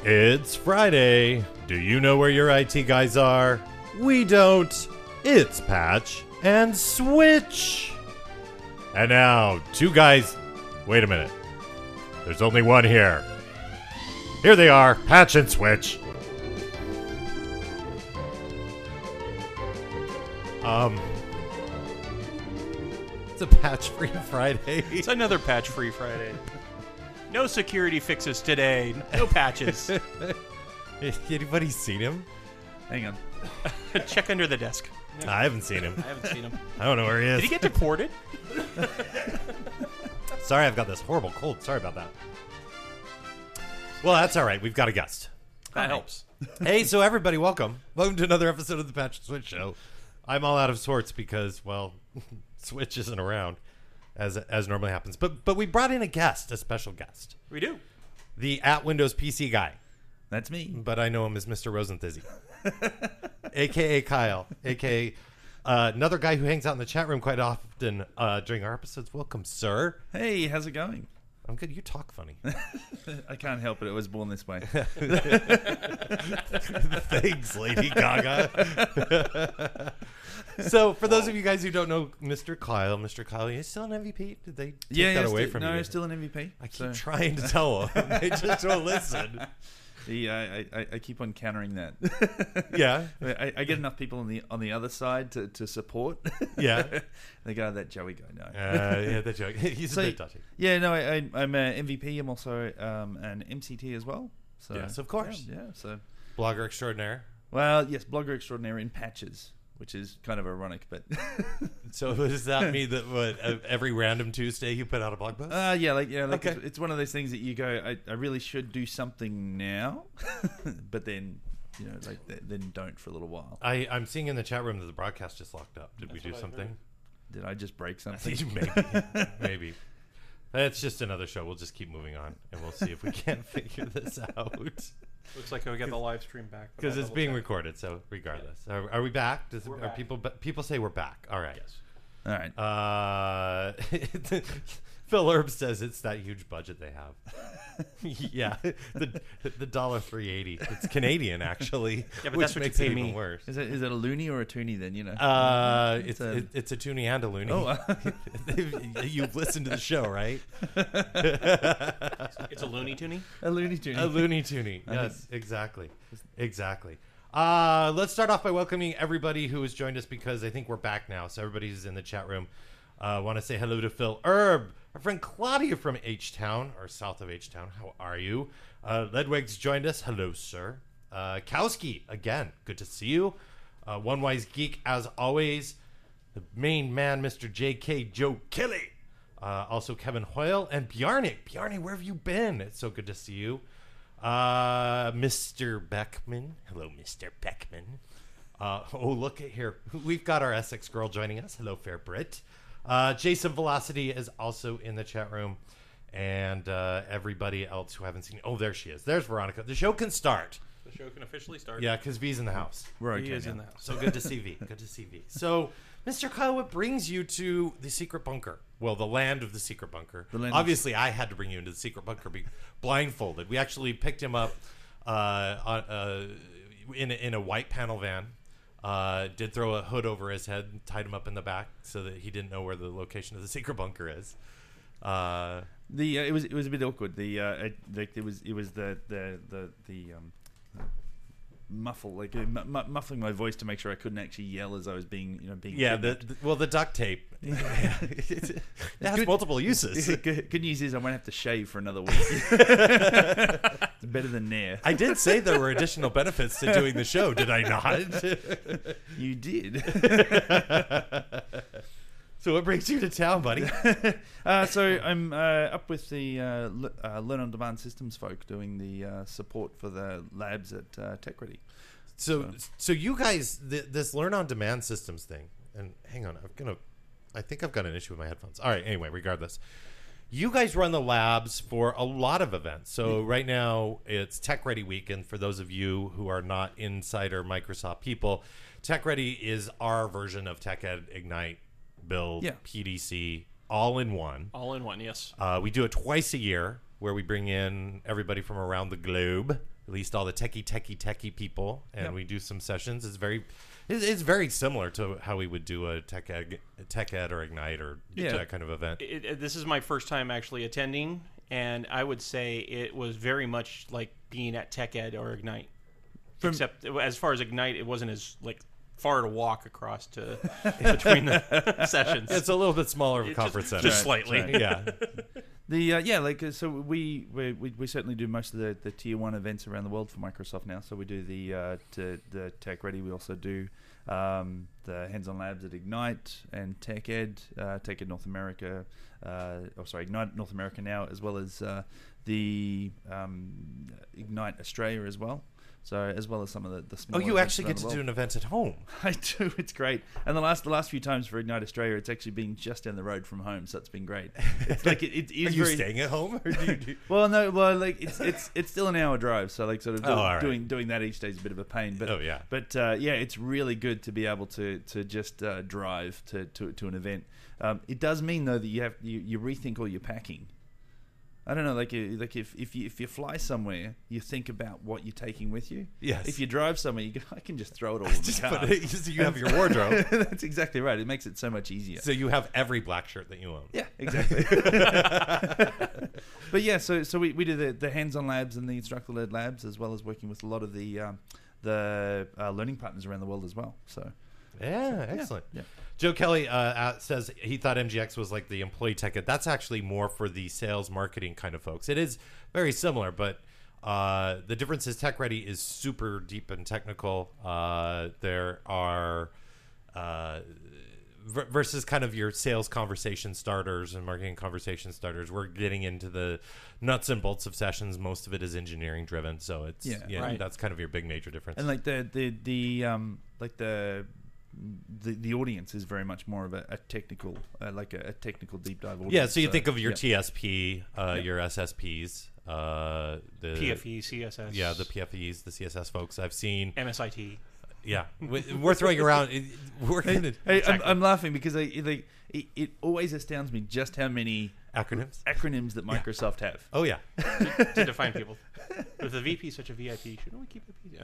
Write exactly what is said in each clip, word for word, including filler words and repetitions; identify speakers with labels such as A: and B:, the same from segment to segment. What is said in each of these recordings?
A: It's Friday. Do you know where your I T guys are? We don't. It's Patch and Switch. And now, two guys... Wait a minute. There's only one here. Here they are, Patch and Switch. Um... It's a patch-free Friday.
B: It's another patch-free Friday. No security fixes today. No patches.
A: Anybody seen him?
C: Hang on.
B: Check under the desk.
A: I haven't seen him.
B: I haven't seen him.
A: I don't know where he is.
B: Did he get deported?
A: Sorry, I've got this horrible cold. Sorry about that. Well, that's all right. We've got a guest.
B: That helps.
A: Hey, so everybody, welcome. Welcome to another episode of the Patch and Switch Show. I'm all out of sorts because, well, Switch isn't around, as as normally happens. But but we brought in a guest, a special guest.
B: We do.
A: The at Windows P C guy.
C: That's me.
A: But I know him as Mister Rosenthizzy. A K A Kyle. A K A uh, another guy who hangs out in the chat room quite often uh, during our episodes. Welcome, sir.
C: Hey, how's it going?
A: I'm good. You talk funny.
C: I can't help it. I was born this way.
A: Thanks, Lady Gaga. So, for those of you guys who don't know Mister Kyle, Mister Kyle, is still an M V P? Did they take
C: yeah,
A: that
C: yeah,
A: away
C: still,
A: from
C: no,
A: you?
C: No, still an M V P.
A: I keep
C: so.
A: trying to tell them. They just don't listen.
C: The, uh, I, I, I keep on countering that.
A: Yeah.
C: I, I get enough people on the on the other side to, to support.
A: Yeah.
C: They go, that Joey guy, no.
A: Uh, yeah, that joke. He's
C: so,
A: a bit touchy.
C: Yeah, no, I, I, I'm an M V P. I'm also um, an M C T as well. So,
A: yes, of course.
C: Yeah, yeah, so.
A: Blogger extraordinaire.
C: Well, yes, blogger extraordinaire in patches, which is kind of ironic, but...
A: So does that mean that what, every random Tuesday you put out a blog post?
C: Uh, yeah, like yeah, like
A: Okay.
C: it's, it's one of those things that you go, I, I really should do something now, but then, you know, like th- then don't for a little while.
A: I, I'm seeing in the chat room that the broadcast just locked up. Did
B: That's
A: we do
B: what I
A: something?
C: Did I just break
A: I
C: something?
A: think maybe. Maybe. It's just another show. We'll just keep moving on, and we'll see if we can't figure this out.
B: Looks like we got the live stream back.
A: Because it's being recorded, so regardless. Are, are we back? Does,
B: We're
A: are
B: back.
A: people people say we're back? All right.
B: Yes.
C: All right.
A: Uh, Phil Herb says it's that huge budget they have. Yeah, the the dollar three eighty. It's Canadian actually,
B: Yeah, but
A: which
B: that's what you
A: makes
B: pay
A: it even
B: me.
A: worse.
C: Is it is it a loony or a toonie then? You know.
A: Uh, it's
C: It's a-
A: it, it's a toonie and a loony.
C: Oh.
A: You've listened to the show, right?
B: It's a Looney Toony.
C: a loony toonie.
A: A loony toonie.
C: I
A: Yes, exactly, exactly. Uh, let's start off by welcoming everybody who has joined us because I think we're back now. So everybody who's in the chat room, uh, want to say hello to Phil Herb, our friend Claudia from H-Town, or south of H-Town. How are you? Uh, Ledwig's joined us. Hello, sir. Uh, Kowski, again, good to see you. Uh, One Wise Geek, as always. The main man, Mister J K Joe Kelly. Uh, also Kevin Hoyle and Bjarne. Bjarne, where have you been? It's so good to see you. Uh, Mister Beckman. Hello, Mister Beckman. Uh, oh, look at here. We've got our Essex girl joining us. Hello, Fair Brit. Uh, Jason Velocity is also in the chat room. And uh, everybody else who haven't seen... Oh, there she is. There's Veronica. The show can start.
B: The show can officially start.
A: Yeah, because V's in the house.
C: We're okay
B: He is
C: now.
B: in the house.
A: So good to see V. Good to see V. So, Mister Kyle, what brings you to the secret bunker? Well, the land of the secret bunker.
C: The land of-
A: Obviously, I had to bring you into the secret bunker be blindfolded. We actually picked him up uh, on, uh, in, a, in a white panel van. Uh, did throw a hood over his head, tied him up in the back so that he didn't know where the location of the secret bunker is. Uh,
C: The uh, it was it was a bit awkward. The uh, it, like it was it was the the the the um, muffle like uh, mu- mu- muffling my voice to make sure I couldn't actually yell as I was being you know being
A: yeah, the,
C: kidnapped.
A: the- well, the duct tape. it has
C: Good-
A: multiple uses.
C: good, good news is I won't have to shave for another week. It's better than Nair.
A: I did say there were additional benefits to doing the show, did I not?
C: You did.
A: So what brings you to town, buddy?
C: uh, so I'm uh, up with the uh, L- uh, Learn on Demand Systems folk doing the uh, support for the labs at uh, TechReady.
A: So, so you guys, th- this Learn on Demand Systems thing, and hang on, I'm gonna, I think I've got an issue with my headphones. All right, anyway, regardless, you guys run the labs for a lot of events. So right now it's TechReady Week, and for those of you who are not insider Microsoft people, TechReady is our version of TechEd Ignite, Build,
C: Yeah.
A: P D C, all in one.
B: All in one, yes.
A: Uh, we do it twice a year, where we bring in everybody from around the globe least all the techie, techie, techie people, and
C: Yep.
A: we do some sessions. It's very, it's, it's very similar to how we would do a tech ed, tech ed or Ignite or
C: Yeah.
A: that kind of event.
B: It, it, this is my first time actually attending, and I would say it was very much like being at Tech Ed or Ignite.
C: From-
B: Except as far as Ignite, it wasn't as like far to walk across to between the sessions.
A: It's a little bit smaller of a
B: It
A: conference
B: just,
A: center.
B: just slightly.
C: Right.
A: Yeah.
C: The uh, yeah, like uh, so we, we we we certainly do most of the, the tier one events around the world for Microsoft now. So we do the uh, to, the Tech Ready. We also do um, the hands-on labs at Ignite and Tech Ed, uh, Tech Ed North America. Uh, oh, sorry, Ignite North America now, as well as uh, the um, Ignite Australia as well. So as well as some of the the
A: Oh,
C: smaller
A: you
C: events
A: actually
C: around
A: get
C: the
A: to
C: world.
A: do an event at home.
C: I do. It's great. And the last the last few times for Ignite Australia, it's actually been just down the road from home, so it's been great. It's like it, it is
A: Are you
C: very,
A: staying at home? Or do you do...
C: Well, no, well, like it's it's it's still an hour drive, so like sort of do,
A: Oh, all right.
C: doing doing that each day is a bit of a pain. But
A: Oh, yeah.
C: but uh, yeah, it's really good to be able to to just uh, drive to, to to an event. Um, it does mean though that you have you, you rethink all your packing. I don't know, like uh, like if if you if you fly somewhere, you think about what you're taking with you.
A: Yes.
C: If you drive somewhere, you go, I can just throw it all in the
A: Just
C: car.
A: put it, so you have your wardrobe.
C: That's exactly right. It makes it so much easier.
A: So you have every black shirt that you own.
C: Yeah, exactly. But yeah, so so we, we do the, the hands-on labs and the instructor-led labs, as well as working with a lot of the um, the uh, learning partners around the world as well. So
A: Yeah, excellent.
C: yeah.
A: Joe Kelly uh, uh, says he thought M G X was like the employee tech ed. That's actually more for the sales marketing kind of folks. It is very similar, but uh, the difference is Tech Ready is super deep and technical. Uh, there are uh, v- versus kind of your sales conversation starters and marketing conversation starters. We're getting into the nuts and bolts of sessions. Most of it is engineering driven, so it's
C: Yeah,
A: yeah,
B: right.
A: that's kind of your big major difference.
C: And like the the the um like the the the audience is very much more of a, a technical uh, like a, a technical deep dive audience.
A: Yeah, so you think of your
C: yeah.
A: T S P, uh,
C: Yeah.
A: your S S Ps, uh, the
B: P F E, C S S.
A: yeah, the P F Es, the C S S folks. I've seen.
B: M S I T.
A: Yeah, we- we're throwing around. We're
C: Hey,
A: gonna
C: hey, I'm,
B: Exactly.
C: I'm laughing because I like it, it always astounds me just how many
A: acronyms.
C: acronyms that Microsoft have.
A: Oh yeah,
B: to define people. If the V P is such a V I P, shouldn't we keep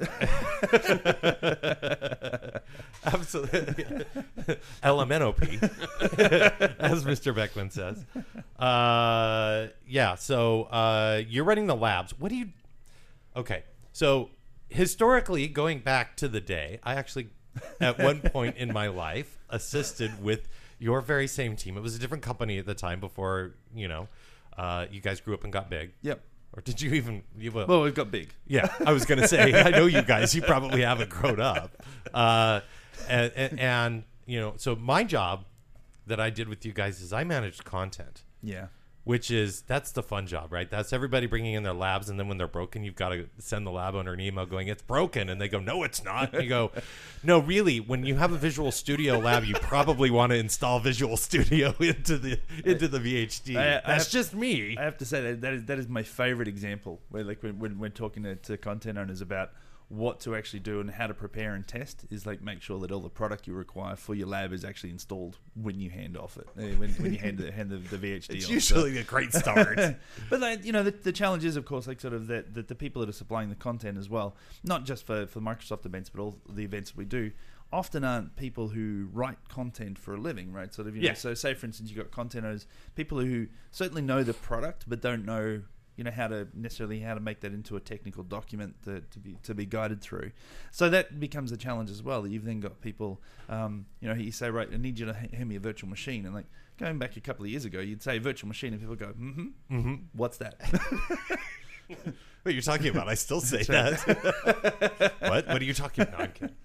B: the P?
A: absolutely. L M N O P, as Mister Beckman says. Uh, yeah. So uh, you're running the labs. What do you? Okay. So historically, going back to the day, I actually, at one point in my life, assisted with your very same team. It was a different company at the time before, you know, uh, you guys grew up and got big.
C: Yep.
A: Or did you even? You, well,
C: Well, we've got big.
A: yeah, I was going to say, I know you guys, you probably haven't grown up. Uh, and, and, and, you know, so my job that I did with you guys is I managed content.
C: Yeah.
A: Which is, that's the fun job, right? That's everybody bringing in their labs, and then when they're broken, you've got to send the lab owner an email going, it's broken. And they go, no, it's not. And you go, no, really, when you have a Visual Studio lab, you probably want to install Visual Studio into the into the V H D.
C: I- I
A: that's
C: have-
A: just me.
C: I have to say that that is that is my favorite example where like when when we're talking to, to content owners about what to actually do and how to prepare and test is like make sure that all the product you require for your lab is actually installed when you hand off it uh, when, when you hand the, hand the, the V H D
A: It's
C: off.
A: usually a great start.
C: But like, you know, the, the challenge is, of course, like sort of that the, the people that are supplying the content as well, not just for, for Microsoft events, but all the events we do, often aren't people who write content for a living, right? Sort of, you know,
A: Yeah.
C: so say, for instance, you've got content owners, people who certainly know the product, but don't know, you know, how to necessarily how to make that into a technical document to, to be to be guided through. So that becomes a challenge as well. That you've then got people, um, you know, you say, right, I need you to hand me a virtual machine, and like going back a couple of years ago, you'd say virtual machine, and people go, mm-hmm,
A: Mm-hmm.
C: what's that?
A: What are you talking about? I still say that. What? What are you talking about? No, I'm kidding.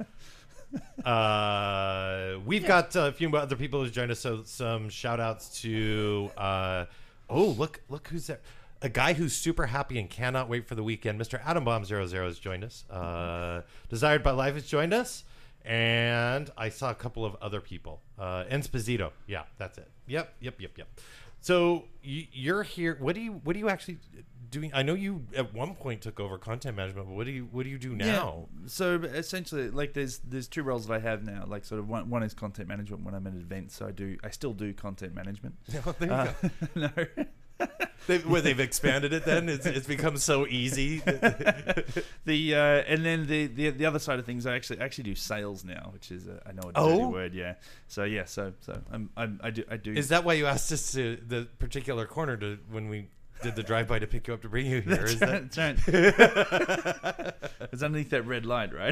A: Uh, we've got a few other people who joined us. So some shout outs to, uh, oh, look, look who's there. A guy who's super happy and cannot wait for the weekend. Mister Adam Bomb zero zero has joined us. Uh, Desired by Life has joined us. And I saw a couple of other people. Uh, Ensposito. Yeah, that's it. Yep, yep, yep, yep. So you, you're here. What do you, what are you actually doing? I know you at one point took over content management, but what do you, what do you do now?
C: Yeah. So essentially, like there's there's two roles that I have now. Like sort of one one is content management when I'm at events. So I do I still do content management.
A: Oh, there you
C: Uh,
A: go.
C: no.
A: They, where they've expanded it, then it's, it's become so easy.
C: the uh, and then the, the the other side of things, I actually actually do sales now, which is a, I know a dirty
A: Oh?
C: word, yeah. So yeah, so so I'm, I'm I do I do.
A: Is that why you asked us to the particular corner to when we did the drive-by to pick you up to bring you here?
C: That's
A: Is
C: right,
A: that
C: that's right. It's underneath that red light, right?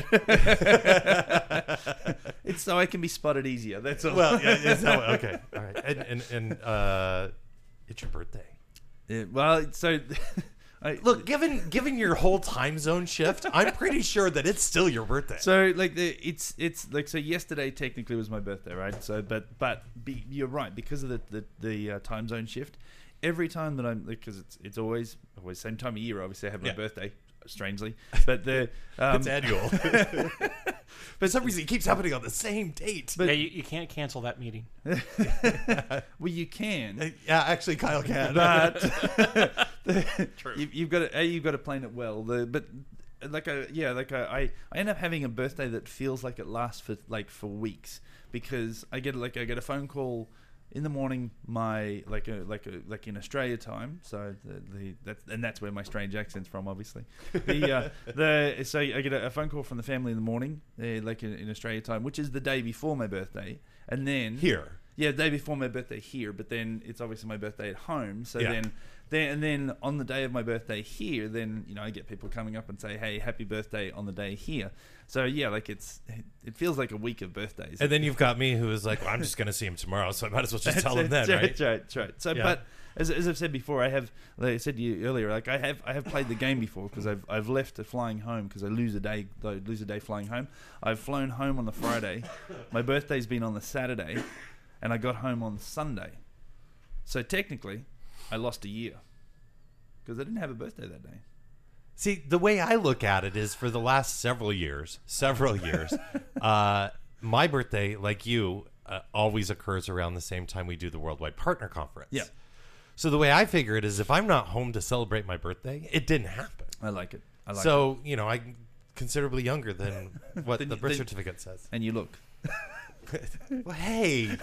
C: It's so I can be spotted easier. That's all.
A: well? Yeah, is that what- okay, all right. And and, and uh, it's your birthday.
C: Yeah, well, so I,
A: Look, given given your whole time zone shift, I'm pretty sure that it's still your birthday.
C: So like the, it's it's like so yesterday technically was my birthday, right? So but but be, you're right, because of the the, the uh, time zone shift. Every time that I'm, because it's it's always always same time of year. Obviously, I have my
A: Yeah.
C: birthday, strangely, but the um,
A: It's annual. For some reason, it keeps happening on the same date.
B: yeah, you, you can't cancel that meeting.
C: well, you can,
A: Yeah, actually, Kyle can.
C: but
B: True.
C: you, you've got to a you've got to plan it well. The but like a yeah like a, I I end up having a birthday that feels like it lasts for like for weeks, because I get like I get a phone call in the morning, my like a like a like in Australia time, so the, the that's and that's where my strange accent's from, obviously. The uh, the so I get a, a phone call from the family in the morning, uh, like in, in Australia time, which is the day before my birthday, and then
A: Here.
C: yeah, the day before my birthday here, but then it's obviously my birthday at home. So
A: Yeah.
C: then, then and then on the day of my birthday here, then you know I get people coming up and say, "Hey, happy birthday" on the day here. So yeah, like it's it feels like a week of birthdays.
A: And then you've got me who is like, well, I'm just going to see him tomorrow, so I might as well just tell him then,
C: that's
A: right?
C: That's right, that's right. So,
A: Yeah.
C: but as, as I've said before, I have, like I said to you earlier, like I have, I have played the game before, because I've, I've left a flying home because I lose a day, I lose a day flying home. I've flown home on the Friday. My birthday's been on the Saturday, and I got home on Sunday. So technically, I lost a year because I didn't have a birthday that day.
A: See, the way I look at it is for the last several years, several years, uh, my birthday, like you, uh, always occurs around the same time we do the Worldwide Partner Conference.
C: Yeah.
A: So the way I figure it is if I'm not home to celebrate my birthday, it didn't happen.
C: I like it. I like it.
A: so, you know, I'm considerably younger than what
C: Then
A: the
C: you-
A: birth
C: then-
A: certificate says.
C: And you look.
A: Well, hey.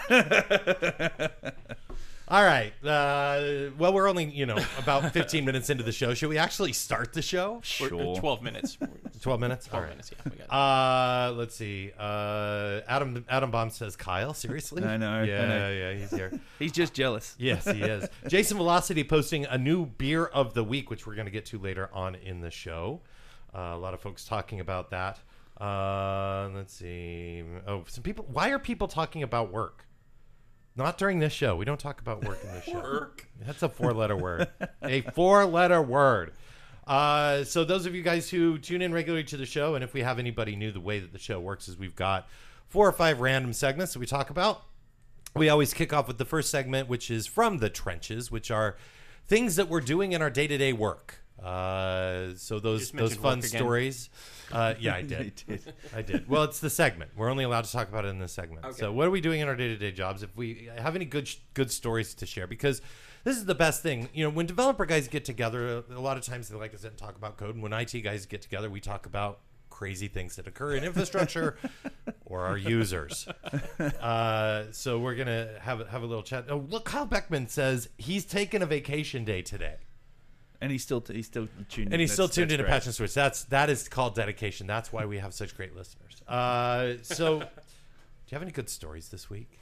A: All right. Uh, well, we're only, you know, about fifteen minutes into the show. Should we actually start the show?
B: We're- uh, twelve minutes.
A: twelve minutes? All
B: twelve
A: right.
B: minutes, yeah. We got it.
A: Uh, let's see. Uh, Adam Adam Bomb says, Kyle, seriously?
C: I know, I
A: Yeah,
C: know.
A: yeah, he's here.
C: He's just jealous.
A: Yes, he is. Jason Velocity posting a new beer of the week, which we're going to get to later on in the show. Uh, a lot of folks talking about that. Uh, let's see. Oh, some people. Why are people talking about work? Not during this show. We don't talk about work in this show.
B: Work.
A: That's a four-letter word. A four-letter word. Uh, so those of you guys who tune in regularly to the show, and if we have anybody new, the way that the show works is we've got four or five random segments that we talk about. We always kick off with the first segment, which is From the Trenches, which are things that we're doing in our day-to-day work. Uh, so those
B: just
A: those
B: mentioned
A: fun
B: work again.
A: stories. Uh, yeah, I did.
C: He did.
A: I did. Well, it's the segment. We're only allowed to talk about it in this segment.
B: Okay.
A: So, what are we doing in our day-to-day jobs? If we have any good good stories to share, because this is the best thing. You know, when developer guys get together, a lot of times they like to sit and talk about code. And when I T guys get together, we talk about crazy things that occur in infrastructure or our users. Uh, so we're gonna have have a little chat. Oh, look, Kyle Beckman says he's taking a vacation day today.
C: And he's still he's still tuned in.
A: And he's
C: That's-
A: still tuned
C: that's
A: into
C: great.
A: Patch and Switch. That's that is called dedication. That's why we have such great listeners. Uh, so, do you have any good stories this week?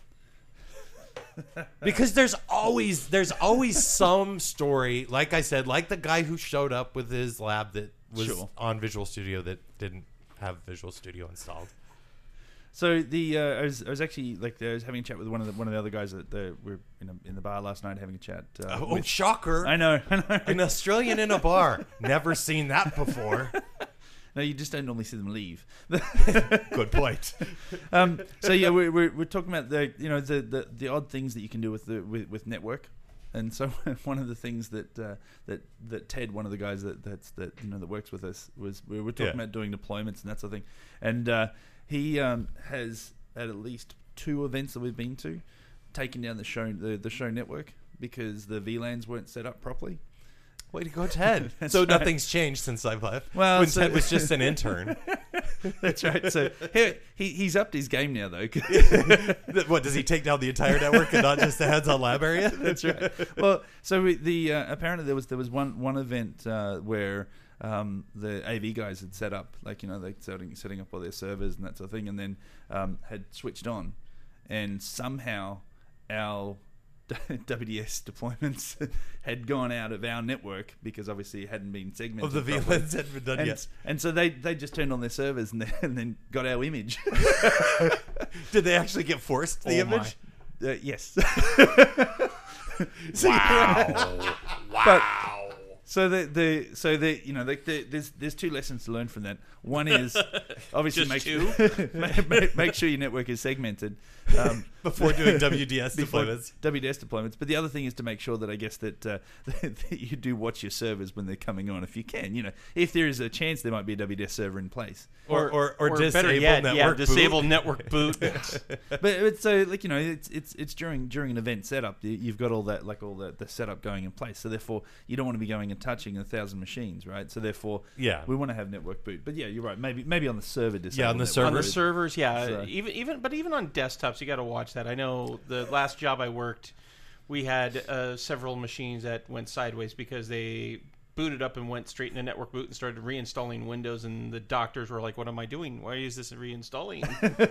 A: Because there's always there's always some story. Like I said, like the guy who showed up with his lab that was
C: Sure.
A: on Visual Studio that didn't have Visual Studio installed.
C: So the uh, I was I was actually like I was having a chat with one of the one of the other guys that the, we were in, a, in the bar last night having a chat. Uh,
A: Oh,
C: with-
A: shocker!
C: I know, I know.
A: An Australian in a bar. Never seen that before.
C: No, you just don't normally see them leave.
A: Good point.
C: um, so yeah, we're, we're we're talking about the you know the, the, the odd things that you can do with the with, with network, and so one of the things that uh, that that Ted, one of the guys that that's that you know that works with us, was we were talking
A: Yeah.
C: about doing deployments and that sort of thing, and uh, he um, has at at least two events that we've been to, taken down the show the, the show network because the V LANs weren't set up properly.
A: Way to go, Ted.
C: That's
A: So
C: right.
A: nothing's changed since I've left.
C: Well,
A: when
C: so-
A: Ted was just an intern.
C: That's right. So he, he he's upped his game now, though.
A: What, does he take down the entire network and not just the hands-on lab area?
C: That's right. Well, so we, the uh, apparently there was there was one one event uh, where um, the A V guys had set up, like, you know, they setting setting up all their servers and that sort of thing, and then um, had switched on, and somehow our W D S deployments had gone out of our network because obviously it hadn't been segmented.
A: Of the V
C: properly.
A: LANs hadn't been done
C: and,
A: yet.
C: And so they, they just turned on their servers and then, and then got our image.
A: Did they actually get forced the
B: Oh, my.
A: image?
C: Uh, yes.
A: Wow.
C: But so the the so the you know the, the, there's there's two lessons to learn from that. One is obviously
B: Just
C: make
B: two?
C: sure make, make, make sure your network is segmented um,
A: Before doing W D S
C: before
A: deployments.
C: W D S deployments. But the other thing is to make sure that I guess that, uh, that you do watch your servers when they're coming on, if you can. You know, if there is a chance there might be a W D S server in place.
A: Or, or, or, disable
B: better yet,
A: network
B: yeah,
A: boot.
B: disable network boot.
C: But, but so like you know, it's it's it's during during an event setup. you- You've got all that like all the, the setup going in place. So therefore, you don't want to be going and touching a thousand machines, right? So therefore,
A: Yeah.
C: we want to have network boot. But yeah, you're right. Maybe maybe on the server.
A: Yeah, on the
C: network
A: server.
B: On the
C: boot.
B: servers, yeah.
C: So-
B: Even even but even on desktops, you got to watch that. I know the last job I worked, we had uh, several machines that went sideways because they booted up and went straight into network boot and started reinstalling Windows, and the doctors were like, "What am I doing? Why is this reinstalling?"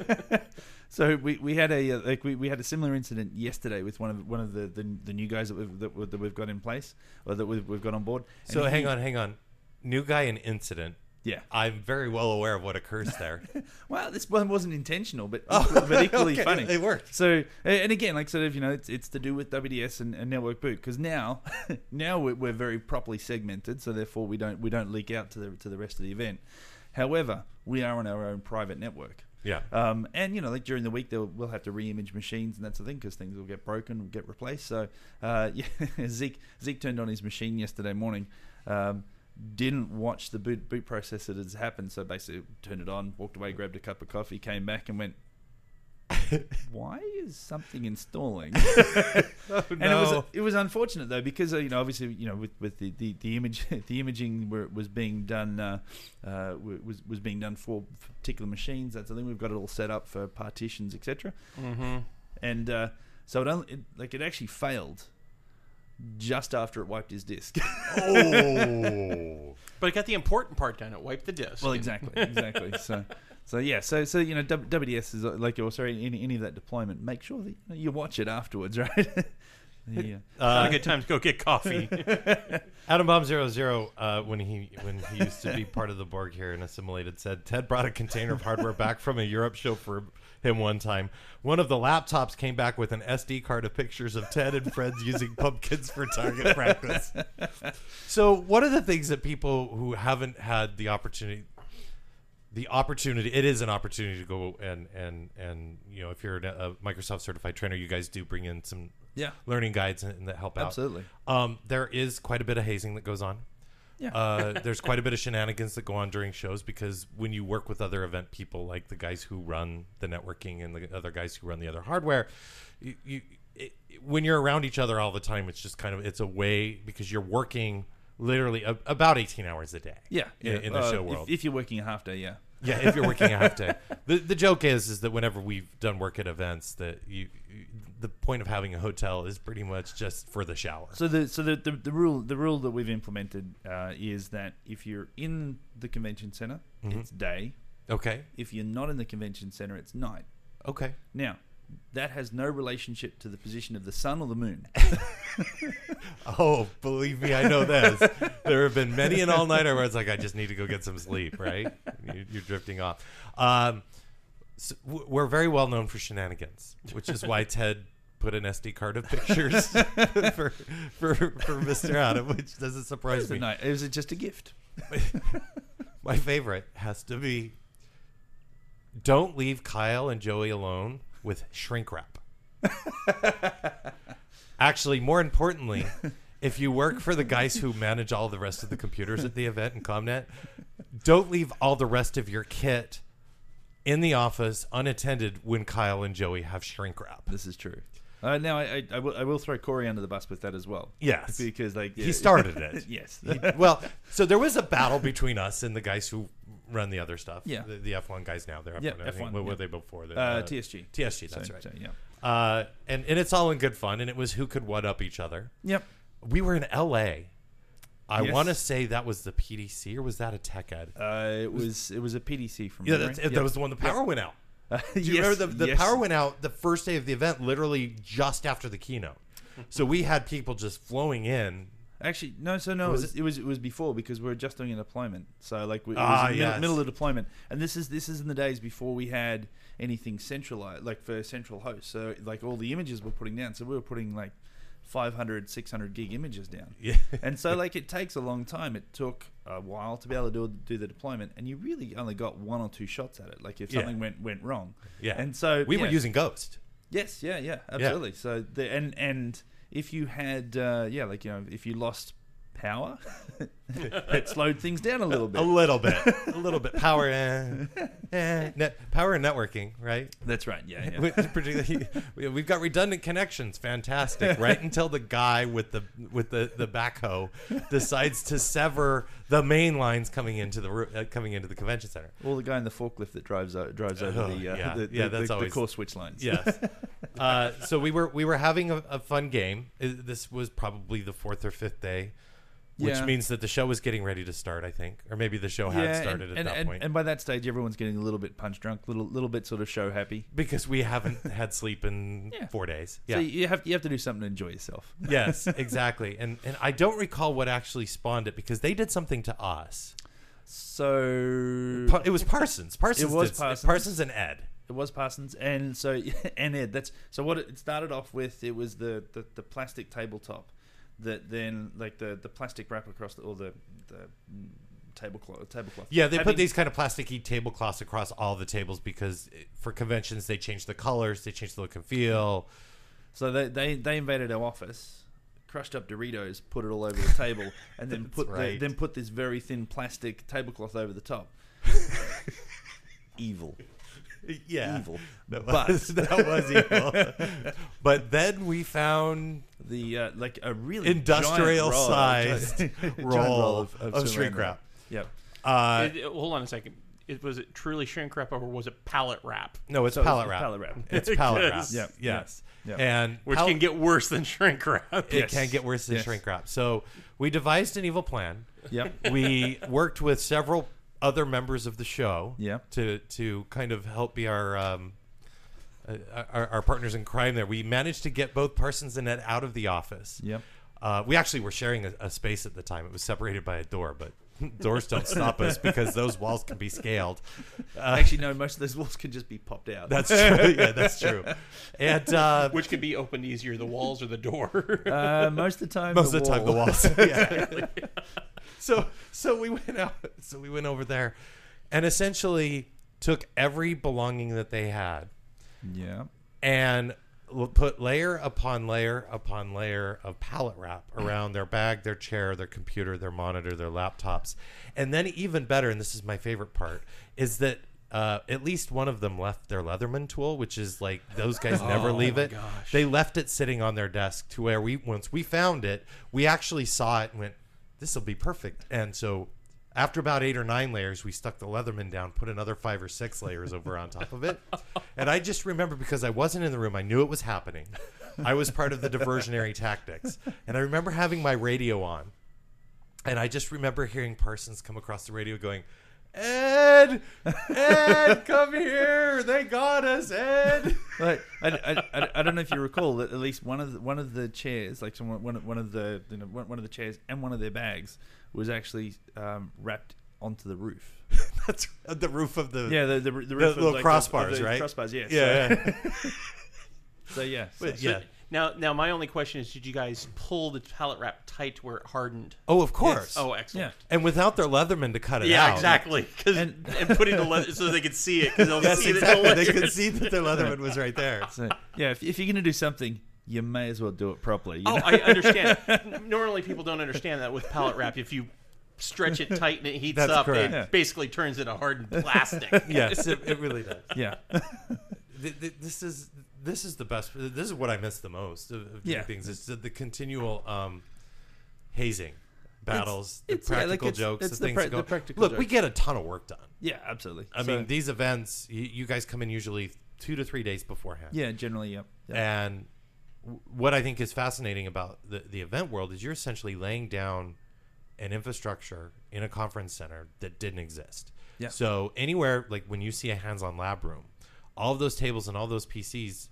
C: So we, we had a uh, like we, we had a similar incident yesterday with one of one of the, the, the new guys that we've that, we- that we've got in place or that we've, we've got on board. And
A: So
C: he-
A: hang on, hang on. New guy and incident.
C: Yeah.
A: I'm very well aware of what occurs there.
C: Well, this one wasn't intentional, but
A: Oh,
C: equally, but equally
A: okay,
C: funny.
A: it worked.
C: So, and again, like sort of, you know, it's it's to do with W D S and, and network boot because now, now we're, we're very properly segmented, so therefore we don't we don't leak out to the to the rest of the event. However, we are on our own private network.
A: Yeah.
C: Um, and you know, like during the week, they'll, we'll have to re-image machines and that's the thing because things will get broken, will get replaced. So, uh, yeah, Zeke Zeke turned on his machine yesterday morning. Um, didn't watch the boot boot process that has happened, so basically turned it on, walked away, grabbed a cup of coffee, came back and went, why is something installing?
A: Oh,
C: And it was it was unfortunate though because uh, you know obviously you know with, with the, the, the image the imaging where it was being done uh, uh, was was being done for particular machines. That's the thing. We've got it all set up for partitions, et cetera.
B: Mm-hmm.
C: And uh, so it, only, it like it actually failed just after it wiped his disk.
A: Oh.
B: But it got the important part done. It wiped the disk.
C: Well, exactly, exactly. So, so yeah, so so you know, W- W D S is uh, like, or sorry, any any of that deployment. Make sure that you, know, you watch it afterwards, right? Yeah.
B: Not
A: Uh,
B: a good time to go get coffee.
A: Adam Bomb Zero Zero, uh, when he when he used to be part of the Borg here and assimilated, said Ted brought a container of hardware back from a Europe show for him one time. One of the laptops came back with an S D card of pictures of Ted and friends using pumpkins for target practice. So one of the things that people who haven't had the opportunity, the opportunity, it is an opportunity to go and and and you know, if you're a Microsoft certified trainer, you guys do bring in some
C: Yeah,
A: learning guides and, and that help out.
C: absolutely.
A: Um, there is quite a bit of hazing that goes on.
C: Yeah.
A: Uh, there's quite a bit of shenanigans that go on during shows because when you work with other event people, like the guys who run the networking and the other guys who run the other hardware, you, you it, when you're around each other all the time, it's just kind of it's a way because you're working literally a, about eighteen hours a day.
C: Yeah,
A: in,
C: yeah.
A: in the
C: Uh,
A: show
C: if-
A: world.
C: If, you're working a half day, yeah.
A: Yeah, if you're working a half day. The the joke is is that whenever we've done work at events, that you, you the point of having a hotel is pretty much just for the shower.
C: So the so the, the, the rule the rule that we've implemented uh, is that if you're in the convention center,
A: Mhm.
C: it's day.
A: Okay.
C: If you're not in the convention center, it's night.
A: Okay.
C: Now, that has no relationship to the position of the sun or the moon.
A: Oh, believe me, I know this. There have been many an all-nighter where it's like, I just need to go get some sleep, right? You- You're drifting off. Um, so w- we're very well known for shenanigans, which is why Ted put an S D card of pictures for, for, for Mister Adam, which doesn't surprise me.
C: No, it was just a gift.
A: My favorite has to be, don't leave Kyle and Joey alone with shrink wrap. Actually, more importantly, if you work for the guys who manage all the rest of the computers at the event in ComNet, don't leave all the rest of your kit in the office unattended when Kyle and Joey have shrink wrap.
C: This is true. Uh, now, I, I, I, will, I will throw Corey under the bus with that as well.
A: Yes.
C: Because like
A: He started it.
C: yes.
A: He- well, so there was a battle between us and the guys who run the other stuff.
C: Yeah.
A: the, the F one guys now. They're F one.
C: Yeah,
A: I think.
C: F one,
A: What
C: yeah.
A: were they before? The,
C: Uh, T S G.
A: T S G. That's
C: So-
A: right.
C: so, yeah.
A: Uh, and and it's all in good fun. And it was who could one up each other.
C: Yep.
A: We were in L A. I
C: Yes.
A: want to say that was the P D C or was that a Tech Ed?
C: Uh, it was it was a P D C from
A: Yeah,
C: memory.
A: that's, that was the one. The power went out.
C: Uh,
A: Do you
C: yes,
A: remember the, the
C: yes.
A: power went out the first day of the event, literally just after the keynote. So we had people just flowing in.
C: Actually, no. So no,
A: Was
C: it was, it was it was before because we were just doing a deployment. So like it was
A: Ah,
C: in the middle,
A: yes.
C: middle of deployment, and this is this is in the days before we had anything centralized, like for central host. So like all the images we're putting down. So we were putting like five hundred, six hundred gig images down.
A: Yeah.
C: And so like it takes a long time. It took a while to be able to do do the deployment, and you really only got one or two shots at it. Like if
A: Yeah.
C: something went went wrong.
A: Yeah.
C: And so
A: we were
C: yeah.
A: using Ghost.
C: Yes, yeah, yeah, absolutely. So the and and if you had uh, yeah, like you know, if you lost power, it slowed things down a little bit.
A: A little bit. A little bit. Power eh, eh, net, power and networking, right?
C: That's right. Yeah, yeah.
A: We- particularly- we- We've got redundant connections. Fantastic. Right until the guy with the with the, the backhoe decides to sever the main lines coming into the ru- uh, coming into the convention center.
C: Or the guy in the forklift that drives o- drives over
A: Oh,
C: the, uh,
A: yeah.
C: the, the,
A: Yeah, that's
C: the,
A: always-
C: the core switch lines.
A: Yes. Uh, so we were we were having a, a fun game. Uh, This was probably the fourth or fifth day, which
C: Yeah.
A: means that the show was getting ready to start. I think, or maybe the show had
C: Yeah,
A: started
C: and,
A: at
C: and,
A: that
C: and,
A: point
C: and by that stage, everyone's getting a little bit punch drunk, little little bit sort of show happy.
A: because we haven't had sleep in
C: Yeah.
A: four days.
C: So
A: Yeah.
C: you have you have to do something to enjoy yourself.
A: Yes, exactly. And and I don't recall what actually spawned it because they did something to us.
C: So
A: Pa- It was Parsons. Parsons.
C: It was
A: did,
C: Parsons.
A: Parsons and Ed.
C: It was Parsons, and so and Ed. That's so what it started off with. It was the, the, the plastic tabletop that then like the, the plastic wrap across the, or the the mm, tablecloth tablecloth.
A: Yeah, they
C: Having-
A: put these kind of plasticky tablecloths across all the tables because it- for conventions they changed the colors, they changed the look and feel.
C: So they, they they invaded our office, crushed up Doritos, put it all over the table, and then
A: That's
C: put
A: right.
C: the, then put this very thin plastic tablecloth over the top. Evil.
A: Yeah,
C: Evil.
A: That
C: But-
A: was, that was evil. But then we found
C: The uh, like a really
A: industrial
C: giant roll,
A: sized
C: giant
A: roll
C: of, of
A: of
C: saran
A: shrink wrap.
C: Yep.
A: Uh,
B: It- it- hold on a second. It, was it truly shrink wrap or was it pallet wrap?
A: no, it's
C: So it's
A: pallet wrap.
C: pallet wrap.
A: It's pallet wrap.
B: Yes.
C: Yep.
A: Yes.
C: Yep.
A: And
B: Which
A: pal-
B: can get worse than shrink wrap.
A: it
C: Yes.
A: can get worse than
C: Yes.
A: shrink wrap. So we devised an evil plan.
C: Yep.
A: We worked with several other members of the show.
C: Yep.
A: To to kind of help be our um, uh, our, our partners in crime. There, we managed to get both Parsons and Ed out of the office.
C: Yep.
A: Uh, we actually were sharing a, a space at the time. It was separated by a door, but doors don't stop us because those walls can be scaled. Uh,
C: Actually, no. Most of those walls could just be popped out.
A: that's true. Yeah, that's true. And uh,
B: Which could be opened easier, the walls or the door.
C: uh, most of the time.
A: most
C: the
A: of the time, the
C: wall.
A: walls. Yeah. So so we went out. So we went over there, and essentially took every belonging that they had
C: Yeah.
A: and l- put layer upon layer upon layer of pallet wrap around their bag, their chair, their computer, their monitor, their laptops. And then even better, and this is my favorite part, is that uh, at least one of them left their Leatherman tool, which is like those guys never
B: Oh
A: leave
B: my
A: it.
B: gosh.
A: They left it sitting on their desk to where we, once we found it, we actually saw it and went, this will be perfect. And so after about eight or nine layers, we stuck the Leatherman down, put another five or six layers over on top of it. And I just remember, because I wasn't in the room, I knew it was happening. I was part of the diversionary tactics. And I remember having my radio on. And I just remember hearing Parsons come across the radio going, Ed, Ed, come here. They got us, Ed.
C: Like, I, I, I, I don't know if you recall that at least one of the, one of the chairs, like some, one of- one of the you know, one one of the chairs and one of their bags was actually um, wrapped onto the roof.
A: That's the roof of the...
C: Yeah, the the, the, roof of,
A: little
C: like, of-
A: crossbars,
C: of the
A: right?
C: Crossbars, yes.
A: Yeah, yeah.
C: So yeah, so,
A: But, yeah.
B: Now, now my only question is, did you guys pull the pallet wrap tight to where it hardened?
A: Oh, of course.
B: Oh, excellent.
C: yeah.
A: And without their Leatherman to cut it
B: Yeah,
A: out.
B: exactly. 'Cause-
C: And-
B: and, putting the leather so they could see it because they'll
A: Yes,
B: see
A: exactly.
B: the
A: They
B: leather.
A: could see that their Leatherman was right there.
C: So yeah, if, if you're gonna do something, you may as well do it properly. You
B: Oh,
C: know?
B: I understand. Normally, people don't understand that with pallet wrap. If you stretch it tight and it heats
A: That's
B: up,
A: correct.
B: it
C: Yeah.
B: basically turns into hardened plastic.
A: Yes, it, it really does.
C: yeah.
A: Th- th- This is this is the best. This is what I miss the most of, of doing
C: Yeah.
A: things. It's the, the continual um, hazing. battles,
C: it's-
A: the
C: yeah, like
A: practical
C: it's-
A: jokes,
C: it's
A: the
C: the
A: things
C: pra-
A: that go.
C: the practical
A: Look, we
C: jokes.
A: get a ton of work done.
C: Yeah, absolutely.
A: I
C: So-
A: mean, these events, you, you guys come in usually two to three days beforehand.
C: yeah, generally, yeah. yeah.
A: And w- what I think is fascinating about the, the event world is you're essentially laying down an infrastructure in a conference center that didn't exist.
C: Yeah.
A: So anywhere, like when you see a hands-on lab room, all of those tables and all those P Cs,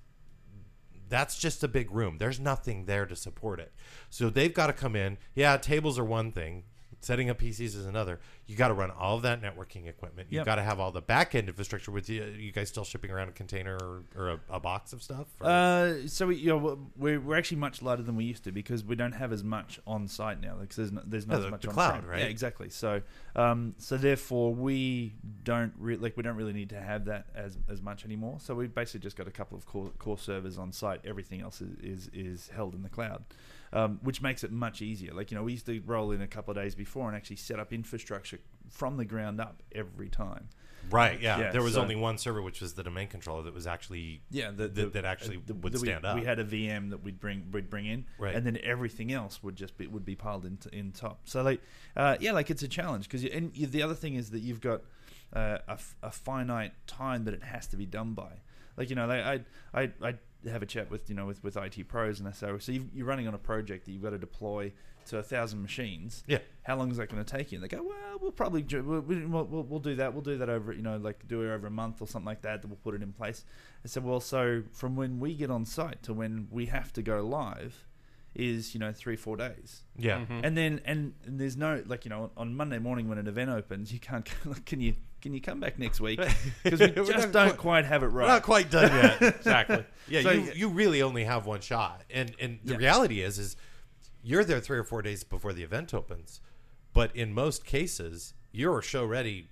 A: that's just a big room. There's nothing there to support it. So they've got to come in. Yeah, tables are one thing. Setting up P Cs is another. You got to run all of that networking equipment. You
C: Yep.
A: got to have all the back end infrastructure. With you, you guys still shipping around a container or, or a, a box of stuff? Or?
C: Uh, so we, you know, we're we're actually much lighter than we used to because we don't have as much on site now. Like, 'cause there's no, there's not
A: Yeah,
C: as
A: the-
C: much
A: the
C: on
A: cloud,
C: prem.
A: right?
C: Yeah, exactly. So, um, so therefore we don't re- like we don't really need to have that as as much anymore. So we've basically just got a couple of core, core servers on site. Everything else is is, is held in the cloud. Um, which makes it much easier. Like, you know, we used to roll in a couple of days before and actually set up infrastructure from the ground up every time.
A: Right, yeah.
C: Yeah,
A: there was
C: so-
A: only one server, which was the domain controller, that was actually
C: Yeah, the,
A: that, that actually
C: the-
A: would
C: the-
A: stand
C: we,
A: up.
C: We had a V M that we'd bring we'd bring in,
A: Right.
C: and then everything else would just be would be piled in in top. So like, uh, yeah, like it's a challenge because and you, the other thing is that you've got uh, a, f- a finite time that it has to be done by. Like, you know, like I I I have a chat with you know with, with I T pros and I say, so you've, you're running on a project that you've got to deploy to a thousand machines.
A: Yeah.
C: How long is that going to take you? And they go, well, we'll probably ju- we'll, we'll, we'll, we'll do that. We'll do that over, you know, like do it over a month or something like that. That we'll put it in place. I said, well, so from when we get on site to when we have to go live is, you know, three, four days.
A: yeah.
B: Mhm.
C: And then, and, and there's no, like, you know, on Monday morning when an event opens, you can't, can you, can you come back next week? Because we
A: We're
C: just
A: not
C: don't
A: quite-
C: quite have it
A: We're
C: right.
A: not quite done yet.
B: Exactly.
A: Yeah,
C: So-
A: you, you really only have one shot. And and the
C: Yeah.
A: reality is is you're there three or four days before the event opens. But in most cases, you're show ready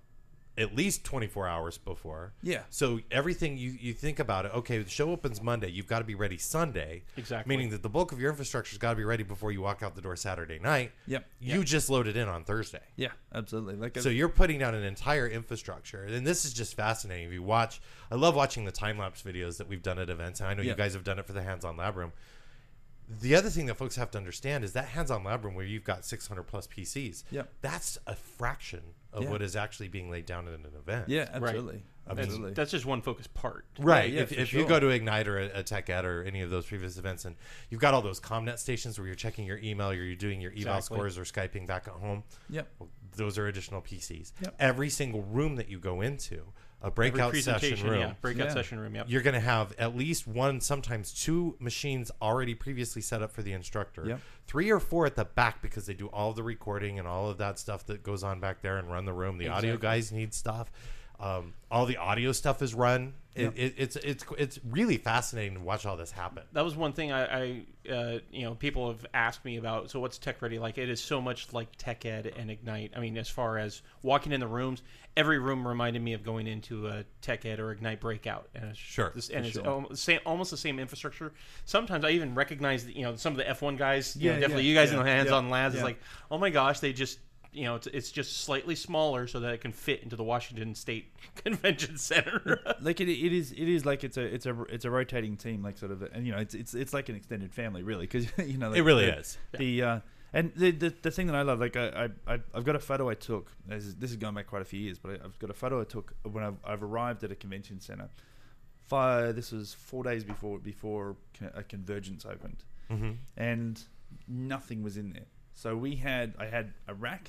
A: at least twenty-four hours before.
C: Yeah.
A: So everything you, you think about it, okay, the show opens Monday, you've got to be ready Sunday.
B: Exactly.
A: Meaning that the bulk of your infrastructure's got to be ready before you walk out the door Saturday night.
C: Yep.
A: You
C: Yep.
A: just load it in on Thursday.
C: Yeah, absolutely. Like,
A: So you're putting down an entire infrastructure, and this is just fascinating. If you watch, I love watching the time lapse videos that we've done at events. And I know
C: Yeah.
A: you guys have done it for the hands-on lab room. The other thing that folks have to understand is that hands-on lab room where you've got six hundred plus P Cs.
C: Yep.
A: That's a fraction of
C: Yeah.
A: what is actually being laid down in an event.
C: yeah, absolutely.
A: I mean,
B: That's,
C: Absolutely.
B: that's just one focused part.
A: Right.
C: Yeah,
A: if
C: for
A: if you
C: sure.
A: go to Ignite or a, a Tech Ed or any of those previous events, and you've got all those ComNet stations where you're checking your email, or you're doing your eval
B: Exactly.
A: scores or Skyping back at home.
C: Yep.
A: Well, those are additional P Cs.
C: Yep.
A: Every single room that you go into, a
B: Every
A: breakout session
B: presentation,
A: room,
B: yeah, breakout
C: Yeah.
B: session room. Yep.
A: you're going to have at least one, sometimes two machines already previously set up for the instructor.
C: Yep.
A: Three or four at the back because they do all the recording and all of that stuff that goes on back there and run the room. The audio
B: Exactly.
A: guys need stuff. Um, all the audio stuff is run. It,
C: Yep.
A: it, it's it's it's really fascinating to watch all this happen.
B: That was one thing I, I uh, you know, people have asked me about. So what's Tech Ready like? It is so much like Tech Ed and Ignite. I mean, as far as walking in the rooms, every room reminded me of going into a Tech Ed or Ignite breakout. And it's
A: Sure,
B: this, and
C: for
B: it's
C: sure.
B: almost, same, almost the same infrastructure. Sometimes I even recognize, you know, some of the F one guys. You
C: Yeah,
B: know, definitely
C: yeah,
B: you guys
C: yeah,
B: in the hands-on
C: yeah,
B: labs. It's
C: yeah.
B: like, oh my gosh, they just. You know, it's, it's just slightly smaller so that it can fit into the Washington State Convention Center.
C: Like it, it is, it is like it's a, it's a, it's a rotating team, like sort of, and you know, it's, it's, it's like an extended family, really, because you know, like
A: It really
C: the,
A: is.
C: The uh, and the, the the thing that I love, like I, I, I've got a photo I took. This is, this is going back quite a few years, but I, I've got a photo I took when I've, I've arrived at a convention center. Five, this was four days before before co- a Convergence opened,
A: Mm-hmm.
C: and nothing was in there. So we had, I had a rack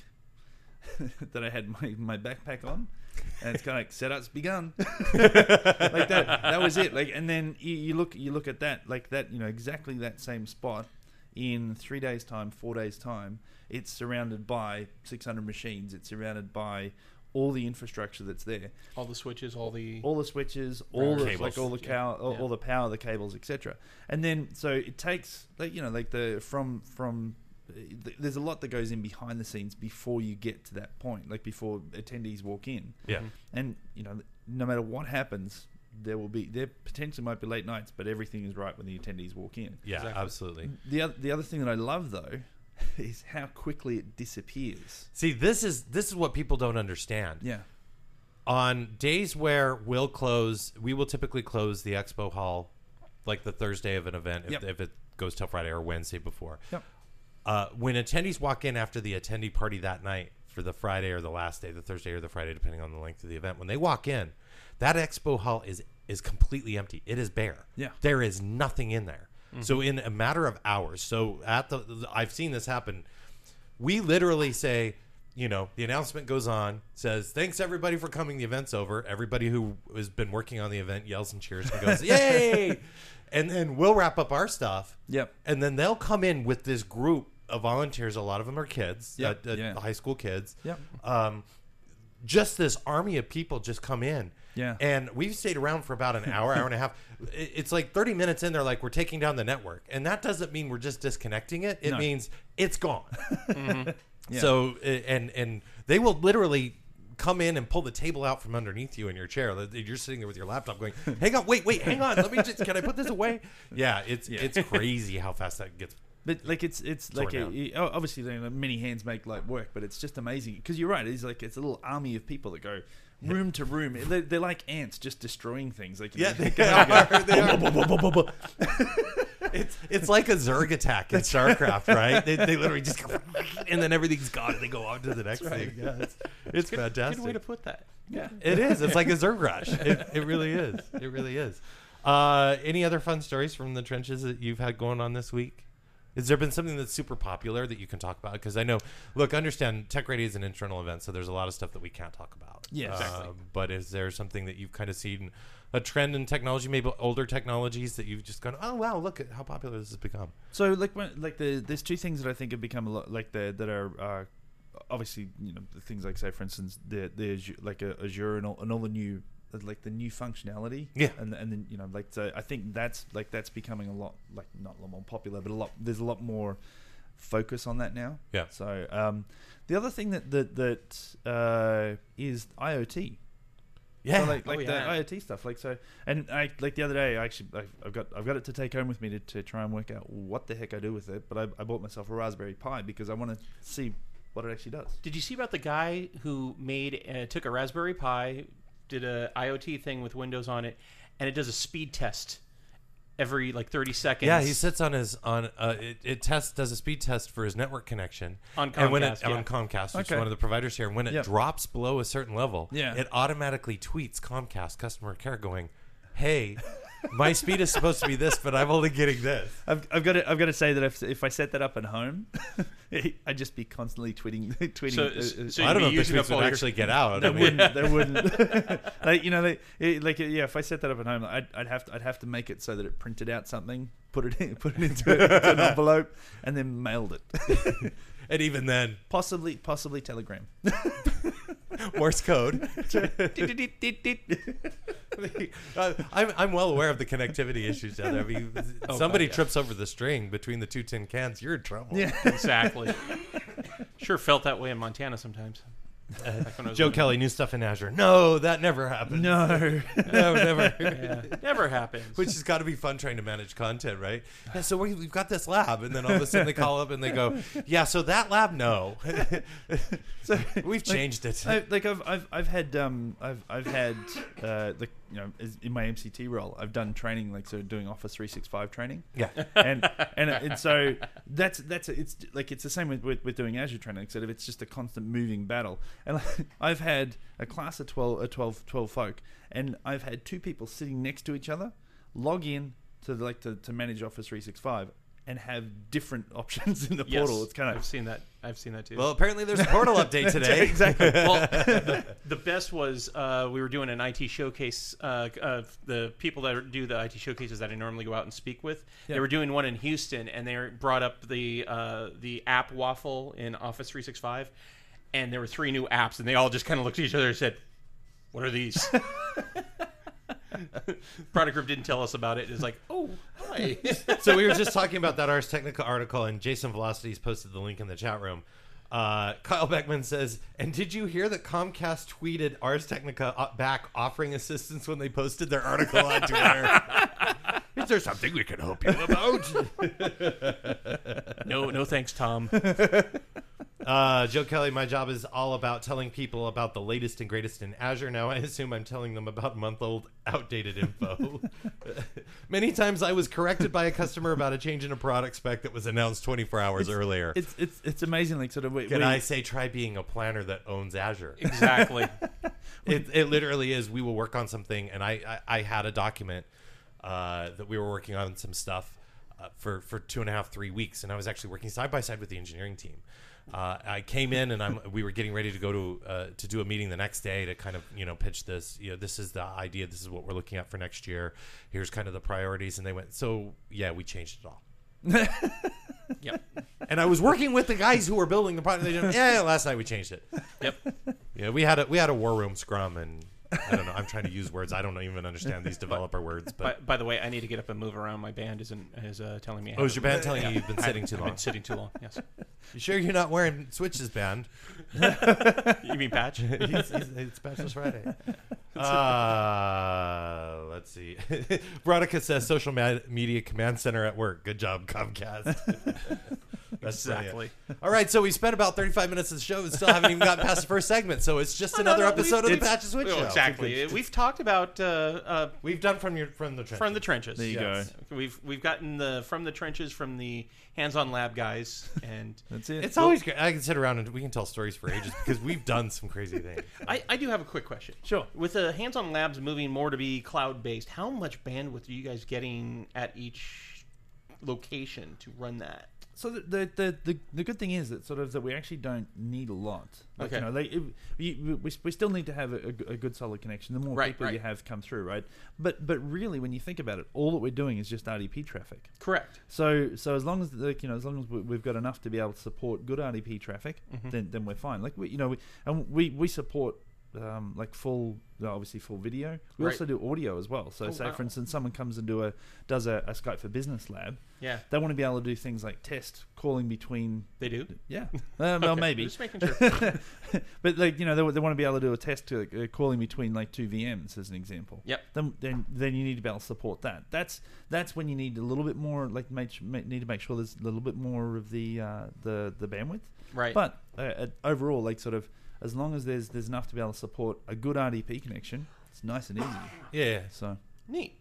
C: that I had my, my backpack on, and it's kind of like setup's begun, like that. That was it. Like, and then you, you look, you look at that, like that, you know, exactly that same spot in three days' time, four days' time. It's surrounded by six hundred machines. It's surrounded by all the infrastructure that's there,
B: all the switches, all the
C: all the switches, all the
A: Cables.
C: like all the cow, all,
B: Yeah.
C: all the power, the cables, et cetera. And then so it takes, like, you know, like the from from there's a lot that goes in behind the scenes before you get to that point, like before attendees walk in.
A: Yeah.
C: And you know, no matter what happens, there will be there potentially might be late nights, but everything is right when the attendees walk in.
A: Yeah,
B: Exactly.
A: absolutely.
C: The other the other thing that I love though is how quickly it disappears.
A: See, this is this is what people don't understand.
C: Yeah.
A: On days where we'll close, we will typically close the expo hall like the Thursday of an event if,
C: Yep.
A: if it goes till Friday or Wednesday before.
C: Yep.
A: Uh, when attendees walk in after the attendee party that night for the Friday or the last day, the Thursday or the Friday, depending on the length of the event, when they walk in, that expo hall is is completely empty. It is bare.
C: Yeah.
A: There is nothing in there. Mm-hmm. So in a matter of hours, so at the, I've seen this happen. We literally say, you know, the announcement goes on, says, thanks everybody for coming. The event's over. Everybody who has been working on the event yells and cheers and goes, yay! And then we'll wrap up our stuff.
C: Yep.
A: And then they'll come in with this group of volunteers. A lot of them are kids,
C: Yep.
A: uh, uh,
C: Yeah.
A: high school kids.
C: Yep.
A: Um, just this army of people just come in.
C: Yeah.
A: And we've stayed around for about an hour, hour and a half. It- It's like thirty minutes in, they're like, we're taking down the network. And that doesn't mean we're just disconnecting it. It
C: No.
A: means it's gone.
C: Yeah.
A: So, uh, and and they will literally come in and pull the table out from underneath you in your chair. You're sitting there with your laptop going, hang on, wait, wait, hang on. Let me just, can I put this away? Yeah, it's
C: Yeah.
A: it's crazy how fast that gets.
C: But like it's it's like
A: Torn
C: a,
A: down.
C: you- oh, obviously you know, many hands make light work, but it's just amazing because you're right. It's like it's a little army of people that go room to room. They're, they're like ants, just destroying things. Like you
A: Yeah,
C: know,
A: they
C: go-
A: are.
C: go,
A: They are.
C: "Bo- bo- bo- bo- bo- bo."
A: It's it's like a Zerg attack in StarCraft, right? They, they literally just go, and then everything's gone, and they go on to the next thing. Yeah, it's, it's
B: Good,
A: fantastic.
B: good way to put that.
C: Yeah.
A: It is. It's like a Zerg rush. It, it really is. It really is. Uh, any other fun stories from the trenches that you've had going on this week? Has there been something that's super popular that you can talk about? Because I know, look, understand Tech Ready is an internal event, so there's a lot of stuff that we can't talk about.
C: Yeah,
B: exactly.
A: Uh, but is there something that you've kind of seen, a trend in technology, maybe older technologies that you've just gone, oh, wow, look at how popular this has become?
C: So like when, like the there's two things that I think have become a lot like the that are uh, obviously you know the things like say for instance the the Azure, like uh, Azure and all, and all the new like the new functionality.
A: Yeah.
C: And and then you know like so I think that's like that's becoming a lot like not a lot more popular, but a lot there's a lot more focus on that now.
A: Yeah.
C: So um, the other thing that that that uh, is IoT.
A: Yeah.
C: So like,
B: Oh,
C: like
B: yeah.
C: the IoT stuff, like so, and I like the other day. I actually, I've, I've got, I've got it to take home with me to, to try and work out what the heck I do with it. But I, I bought myself a Raspberry Pi because I want to see what it actually does.
B: Did you see about the guy who made uh, took a Raspberry Pi, did a IoT thing with Windows on it, and it does a speed test every like thirty seconds?
A: Yeah, he sits on his on uh, it, it tests does a speed test for his network connection
B: On
A: and when it,
B: Comcast, yeah.
A: on Comcast, which
C: Okay.
A: is one of the providers here. And when it
C: Yeah.
A: drops below a certain level,
C: Yeah.
A: it automatically tweets Comcast customer care, going, "Hey, my speed is supposed to be this, but I'm only getting this."
C: I've, I've got to, I've got to say that if, if I set that up at home, I'd just be constantly tweeting, tweeting.
B: So-
C: uh, uh,
B: so
A: I don't know
B: you'd
A: if
B: be
A: the
B: using
A: tweets
B: up all
A: would
B: your-
A: actually get out. I
C: There
A: mean,
C: wouldn't. There wouldn't. Like you know, they, it, like yeah. If I set that up at home, I'd, I'd have to. I'd have to make it so that it printed out something, put it in, put it into, into an envelope, and then mailed it.
A: and even then,
C: Possibly, possibly Telegram.
A: Morse code. uh, I'm I'm well aware of the connectivity issues down there. I mean,
B: Oh,
A: somebody
B: God, yeah.
A: trips over the string between the two tin cans, you're in trouble.
C: Yeah.
B: Exactly. Sure felt that way in Montana sometimes. Back when I was
A: Joe
B: living-
A: Kelly, new stuff in Azure. No, that never happened.
C: No.
A: no, never.
B: Yeah, never happens.
A: Which has got to be fun trying to manage content, right? Yeah, so we, we've got this lab, and then all of a sudden they call up and they go, "Yeah, so that lab, no,
C: So
A: we've changed it."
C: I, like I've I've I've had um I've I've had uh like you know as- in my M C T role I've done training like so doing Office three sixty-five training.
A: Yeah,
C: and and, and so that's that's it's like it's the same with, with, with doing Azure training. Except it's just a constant moving battle. And like, I've had a class of twelve, uh, twelve, twelve folk, and I've had two people sitting next to each other log in to like to, to manage Office three sixty-five and have different options in the
B: Yes,
C: portal. It's kind
B: I've
C: of
B: seen that. I've seen that too.
A: well, apparently there's a portal update today.
C: exactly.
B: well, the, the best was uh, we were doing an I T showcase. Uh, of the people that do the I T showcases that I normally go out and speak with,
C: Yeah.
B: they were doing one in Houston, and they brought up the uh, the app waffle in Office three sixty-five, and there were three new apps, and they all just kind of looked at each other and said, "What are these?" Product group didn't tell us about it. It's like, "Oh, hi."
A: So we were just talking about that Ars Technica article, and Jason Velocity's posted the link in the chat room. Uh, Kyle Beckman says, "And did you hear that Comcast tweeted Ars Technica uh, back offering assistance when they posted their article on Twitter? Is there something we can help you about?"
B: no, no, thanks, Tom.
A: Uh, Joe Kelly, my job is all about telling people about the latest and greatest in Azure. Now, I assume I'm telling them about month-old outdated info. Many times I was corrected by a customer about a change in a product spec that was announced twenty-four hours
C: it's,
A: earlier.
C: It's it's it's amazing. Like sort of. We,
A: Can
C: we,
A: I say try being a planner that owns Azure?
B: Exactly.
A: it, it literally is. We will work on something, and I, I, I had a document uh, that we were working on some stuff uh, for, for two and a half, three weeks, and I was actually working side by side with the engineering team. Uh, I came in and I'm. We were getting ready to go to uh, to do a meeting the next day to kind of you know pitch this. You know, this is the idea. This is what we're looking at for next year. Here's kind of the priorities. And they went, so yeah, we changed it all.
B: Yep.
A: And I was working with the guys who were building the product. They didn't, yeah, yeah, last night we changed it.
B: Yep.
A: Yeah, we had a we had a war room scrum, and I don't know. I'm trying to use words. I don't even understand these developer words. But
B: By, by the way, I need to get up and move around. My band isn't is uh, telling me. I
A: oh, is your band
B: haven't-
A: telling you you've been sitting too
B: I've
A: long?
B: been sitting too long. Yes.
A: You sure you're not wearing Switch's band?
B: You mean Patch?
A: he's, he's, it's Bachelor's Friday. Uh, let's see. Veronica says social ma- media command center at work. Good job, Comcast. That's
B: Exactly.
A: brilliant. All right, so we spent about thirty-five minutes of the show and still haven't even gotten past the first segment. So it's just
B: Oh, no,
A: another
B: no,
A: episode of
B: we've-
A: the Patch and Switch
B: Oh,
A: show.
B: exactly. We've talked about uh, uh,
A: We've done from your from the trenches.
B: from the trenches.
C: There you
A: Yes.
C: go.
B: We've we've gotten the from the trenches from the hands-on lab guys, and
C: That's it.
A: It's always great. I can sit around and we can tell stories for ages because we've done some crazy things.
B: I, I do have a quick question.
C: Sure.
B: With the hands-on labs moving more to be cloud-based, how much bandwidth are you guys getting at each location to run that?
C: So the, the the the the good thing is that sort of that we actually don't need a lot. Like,
B: Okay.
C: You know, like if, we, we we still need to have a, a, a good solid connection. The more
B: Right,
C: people you
B: right.
C: have come through, right? But but really, when you think about it, all that we're doing is just R D P traffic.
B: Correct.
C: So so as long as like, you know as long as we- we've got enough to be able to support good R D P traffic,
B: Mhm.
C: then then we're fine. Like we you know we and we we support. Um, like full, obviously full video. We
B: Right.
C: also do audio as well. So,
B: Oh,
C: say
B: wow.
C: for instance, someone comes and do a does a, a Skype for Business lab.
B: Yeah,
C: They want to be able to do things like test calling between.
B: they do.
C: Yeah, uh, well
B: Okay,
C: maybe,
B: Just making sure.
C: but like you know they, they want to be able to do a test to, uh, calling between like two V Ms as an example.
B: Yep.
C: Then then then you need to be able to support that. That's that's when you need a little bit more like make, make, need to make sure there's a little bit more of the uh, the the bandwidth.
B: Right.
C: But uh, uh, overall, like sort of as long as there's there's enough to be able to support a good R D P connection, it's nice and easy.
A: Yeah.
C: So
B: Neat.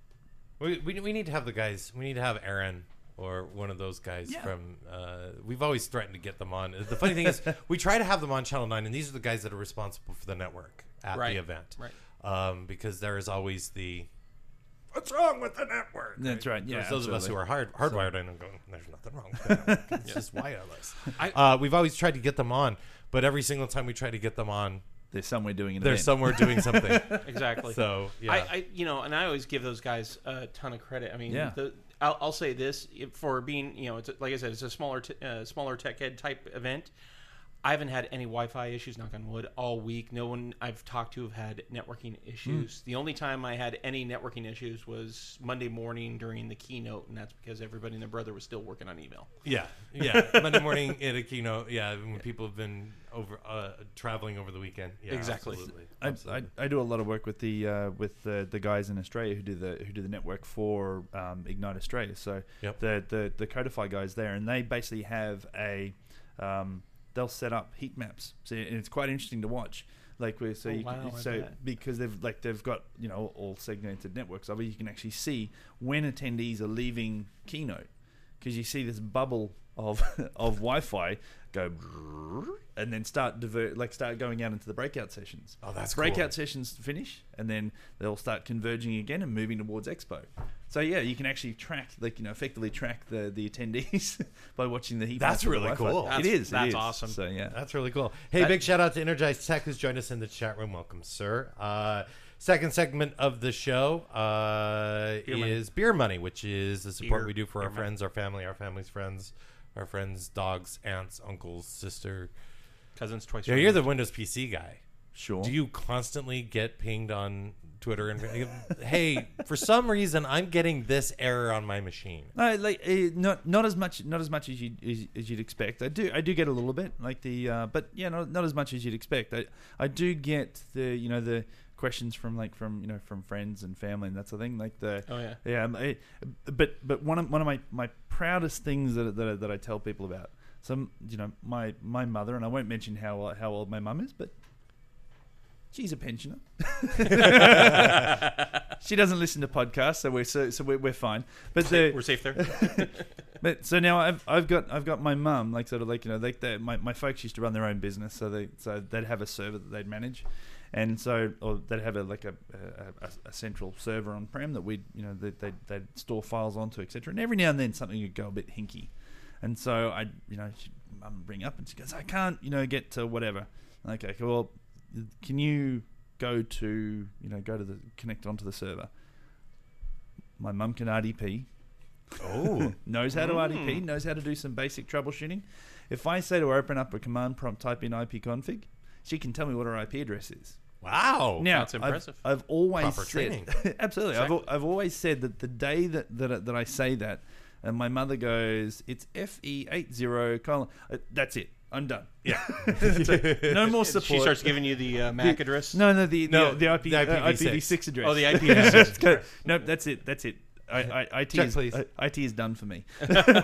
A: We, we we need to have the guys. We need to have Aaron or one of those guys
C: Yeah.
A: from. Uh, we've always threatened to get them on. The funny thing is, we try to have them on Channel Nine, and these are the guys that are responsible for the network at
B: Right.
A: the event.
B: Right.
A: Um, because there is always the. What's wrong with the network?
C: That's right, yeah,
A: There's those of us who
C: absolutely.
A: are hard hardwired in and going, there's nothing wrong with the network. It's just wireless.
B: I-
A: Uh, we've always tried to get them on, but every single time we try to get them on,
C: there's somewhere doing an
A: they're
C: event.
A: somewhere doing something.
B: Exactly.
A: So yeah.
B: I, I, you know, and I always give those guys a ton of credit. I mean,
C: Yeah.
B: the, I'll, I'll say this if- for being, you know, it's a, like I said, it's a smaller, t- uh, smaller tech ed type event. I haven't had any Wi-Fi issues, knock on wood, all week. No one I've talked to have had networking issues. The only time I had any networking issues was Monday morning during the keynote, and that's because everybody and their brother was still working on email.
A: Yeah, yeah. Monday morning at a keynote. Yeah, when people have been over uh, traveling over the weekend. Yeah,
B: Exactly.
A: Absolutely.
C: I, I,
A: Absolutely.
C: I do a lot of work with the uh, with the, the guys in Australia who do the who do the network for um, Ignite Australia. So
A: Yep.
C: the, the the Codify guys there, and they basically have a um, they'll set up heat maps. So and it's quite interesting to watch. Like we so
B: Oh,
C: you
B: wow,
C: can,
B: I
C: so
B: bet.
C: because they've like they've got you know all segmented networks of it, you can actually see when attendees are leaving Keynote because you see this bubble of of Wi-Fi go and then start divert like start going out into the breakout sessions.
A: Oh, that's
C: breakout
A: cool.
C: sessions finish and then they'll start converging again and moving towards Expo. So yeah, you can actually track like you know effectively track the the attendees by watching the heat.
A: That's
C: maps of the
A: really
C: Wi-Fi.
A: cool.
C: It
B: That's-
C: is. it
B: that's
C: is.
B: awesome.
C: So yeah.
A: That's really cool. Hey,
B: That-
A: big shout out to Energized Tech who's joined us in the chat room. Welcome, sir. Uh, second segment of the show uh,
B: Beer Money.
A: is Beer Money, which is the support
B: Beer-
A: we do for
B: Beer
A: our
B: Money.
A: friends, our family, our family's friends, our friends' dogs, aunts, uncles, sister.
B: Cousins twice.
A: Yeah, you're the Windows P C guy.
C: Sure.
A: Do you constantly get pinged on Twitter and hey, for some reason I'm getting this error on my machine?
C: No, like uh, not not as much not as much as you as, as you'd expect. I do I do get a little bit like the uh, but yeah not not as much as you'd expect. I I do get the you know the questions from like from you know from friends and family and that sort of thing like the
B: Oh yeah.
C: yeah um, I, but but one of one of my, my proudest things that that I, that I tell people about So you know, my my mother, and I won't mention how how old my mum is, but she's a pensioner. She doesn't listen to podcasts, so we're so, so we're, we're fine. But the,
B: We're safe there.
C: but so now I've I've got I've got my mum, like sort of like you know like they, my my folks used to run their own business, so they so they'd have a server that they'd manage, and so or they'd have a like a a, a central server on prem that we you know they they'd, they'd store files onto, et cetera. And every now and then something would go a bit hinky, and so I you know she'd, mum would bring up and she goes, I can't you know get to whatever. Okay, well, can you go to you know go to the connect onto the server? My mum can R D P.
A: Oh,
C: knows how to R D P, knows how to do some basic troubleshooting. If I say to her, open up a command prompt, type in ipconfig, she can tell me what her I P address is.
A: wow.
C: Now,
B: That's impressive.
C: I've, I've always
A: Proper
C: said,
A: training.
C: absolutely.
B: Exactly.
C: I've, al- I've always said that the day that that, that I say that, and my mother goes, it's F E eighty colon. Uh, that's it. I'm done.
A: Yeah.
C: No more support.
B: She starts giving you the uh, M A C address.
C: No, no, the
A: No,
C: the, the, I P,
A: the I P v
C: uh, I P v
A: six.
C: six address.
B: Oh, the I P v six.
C: Nope, that's it. That's it. I, I, I T
A: Check,
C: is
A: please.
C: I, I T is done for me.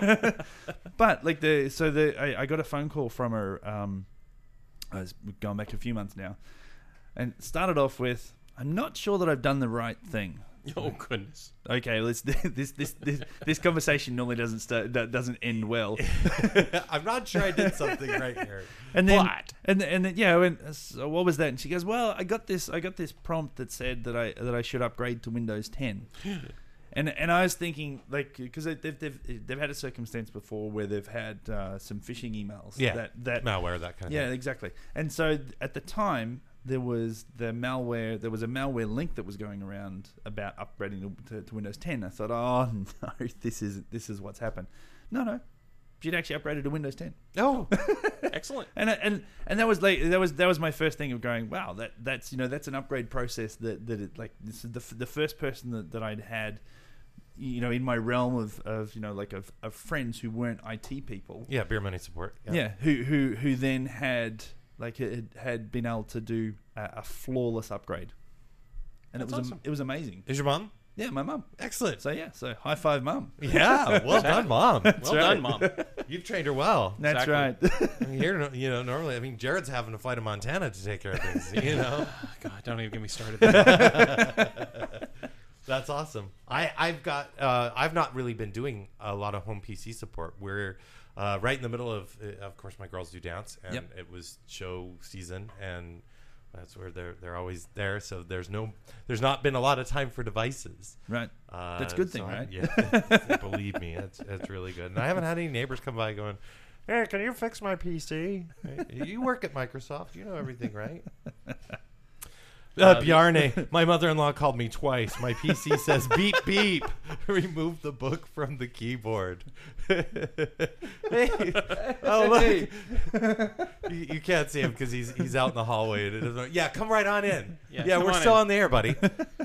C: But like the so the I, I got a phone call from her. Um, I was going back a few months now, and it started off with, "I'm not sure that I've done the right thing."
B: Oh goodness.
C: Okay, let's this this this this conversation normally doesn't start that doesn't end well.
A: I'm not sure I did something right here.
C: And then,
B: What?
C: and and then, yeah, I went, so what was that? And she goes, "Well, I got this, I got this prompt that said that I that I should upgrade to Windows ten." and and I was thinking, like, because they've, they've they've had a circumstance before where they've had uh, some phishing emails.
A: Yeah.
C: that that
A: Malware, that kind of
C: yeah,
A: thing.
C: exactly. And so th- at the time, there was the malware. There was a malware link that was going around about upgrading to, to, to Windows ten. I thought, oh no, this is this is what's happened. No, no, she'd actually upgraded to Windows ten.
A: Oh,
B: Excellent.
C: And and and that was like that was that was my first thing of going, wow, that that's you know that's an upgrade process that that it, like this is the f- the first person that, that I'd had, you know, in my realm of, of you know like of, of friends who weren't I T people.
A: yeah, beer money support.
C: Yeah, who who who then had like had, had been able to do a, a flawless upgrade, and
B: That's
C: it was
B: awesome.
C: am- it was amazing.
A: Is your mom?
C: Yeah, my mum.
A: Excellent.
C: So yeah, so high five, mum.
A: Yeah, well done, mom.
B: Well
C: right.
B: done, Mom.
A: You've trained her well.
C: That's
B: Exactly.
C: right.
A: I mean, here, you know, normally, I mean, Jared's having to fly to Montana to take care of things. You know,
B: God, don't even get me started.
A: that's awesome. I, I've got, uh, I've not really been doing a lot of home P C support. We're uh, right in the middle of, uh, of course, my girls do dance, and
C: Yep.
A: it was show season, and that's where they're they're always there. So there's no, there's not been a lot of time for devices.
C: Right.
A: Uh,
C: That's a good thing,
A: so I-
C: right?
A: Yeah, believe me, it's it's really good. And I haven't had any neighbors come by going, "Hey, can you fix my P C? You work at Microsoft, you know everything, right?" Uh, Bjarne, my mother-in-law called me twice. My P C says beep beep. Remove the book from the keyboard. Hey, oh look, you, you can't see him because he's he's out in the hallway. And it doesn't, yeah, come right on in.
B: Yeah,
A: Yeah,
B: come
A: we're
B: on
A: still
B: in.
A: on the air, buddy.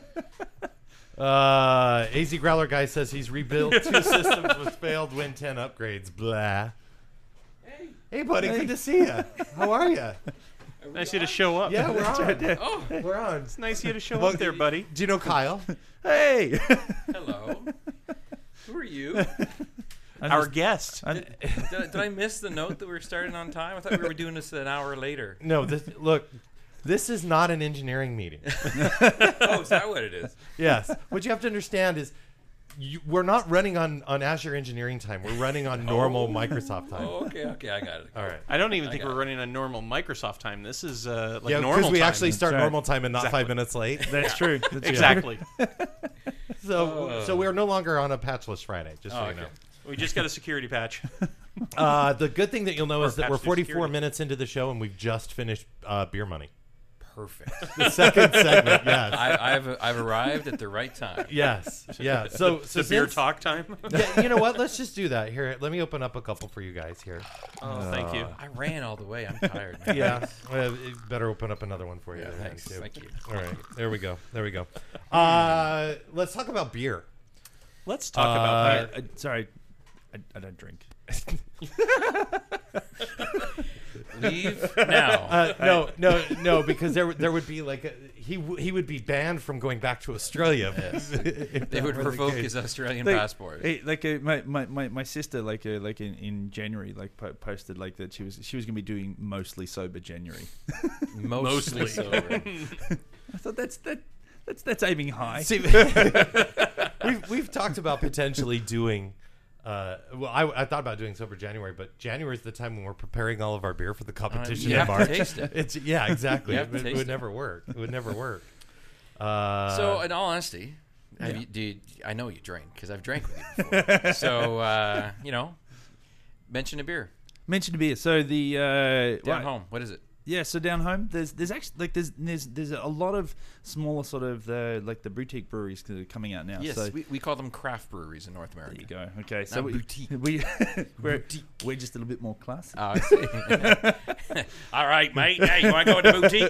A: Uh, A Z Growler guy says he's rebuilt two systems with failed Win ten upgrades. Blah.
D: Hey,
A: Hey, buddy,
C: Hey.
A: good to see you. How are you?
D: are we
B: Nice of you
D: on?
B: to show up.
A: Yeah, we're on.
D: Oh,
A: We're on.
B: It's nice of you to show
A: Well,
B: up there, buddy.
A: Do you know Kyle?
C: Hey.
D: hello. Who are you?
C: I'm
B: Our
C: just-
B: guest.
C: I'm-
D: Did, did, did I miss the note that we were starting on time? I thought we were doing this an hour later.
A: No, this, look, this is not an engineering meeting.
D: Oh, is that what it is?
A: Yes. What you have to understand is you, we're not running on, on Azure engineering time. We're running on normal
D: Oh.
A: Microsoft time.
D: Oh, okay, okay, I got it.
A: All right.
B: I don't even
D: I
B: think
D: got
B: we're
D: it.
B: running on normal Microsoft time. This is uh, like
A: yeah,
B: normal
A: because we
B: time.
A: actually start
C: That's right.
A: normal time and not
B: Exactly.
A: five minutes late.
C: That's true. That's true.
B: Exactly.
A: So,
D: Oh.
A: so we're no longer on a patchless Friday, just so
D: Oh,
A: you know.
D: okay.
B: We just got a security patch.
A: Uh, the good thing that you'll know
B: Or
A: is that
B: patch
A: we're
B: through
A: forty-four
B: security.
A: minutes into the show and we've just finished uh, Beer Money.
D: Perfect.
A: The second segment, yes.
D: I, I've I've arrived at the right time.
A: Yes, yeah. So, so
B: the beer
A: since-
B: talk time.
A: Yeah, you know what? Let's just do that. Here, let me open up a couple for you guys here.
B: Oh, thank you.
D: I ran all the way. I'm tired. man.
A: Yeah, uh, better open up another one for you.
D: Yeah,
A: then,
D: thanks.
A: too.
D: Thank you.
A: All right, there we go. There we go. Uh, let's talk about beer.
B: Let's talk
A: Uh,
B: about
C: I, I, sorry, I, I don't drink.
D: Leave now.
A: Uh, no, no, no, because there there would be like a, he w- he would be banned from going back to Australia.
D: Yes.
A: if
D: They
A: that
D: would
A: were the
D: revoke
A: case.
D: his Australian
C: Like,
D: passport.
C: Hey, like uh, my, my, my, my sister, like uh, like in, in January, like po- posted like that she was she was gonna be doing mostly sober January.
D: Mostly,
A: Mostly.
D: sober.
C: I thought that's that that's that's aiming high.
A: See, we've we've talked about potentially doing. Uh, well, I, I thought about doing sober January, but January is the time when we're preparing all of our beer for the competition
D: you
A: in
D: have to
A: March.
D: taste it.
A: It's yeah, exactly.
D: You
A: It,
D: have to
A: would- it
D: taste
A: would
D: it.
A: never work. It would never work. Uh,
D: So, in all honesty, have
C: Yeah.
D: you, do you, I know you drink because I've drank with you before. so, uh, you know, mention a beer
C: Mentioned a beer. So the uh,
D: down
C: right-
D: home. What is it?
C: Yeah, so down home, there's there's actually like there's there's there's a lot of smaller sort of the like the boutique breweries that are coming out now.
D: Yes,
C: so
D: we, we call them craft breweries in North
C: there
D: America.
C: you go. Okay, so
D: Not
C: we,
D: boutique.
C: we we're, we're just a little bit more classy.
D: Oh, I see. All right, mate. Hey, you want to go to the boutique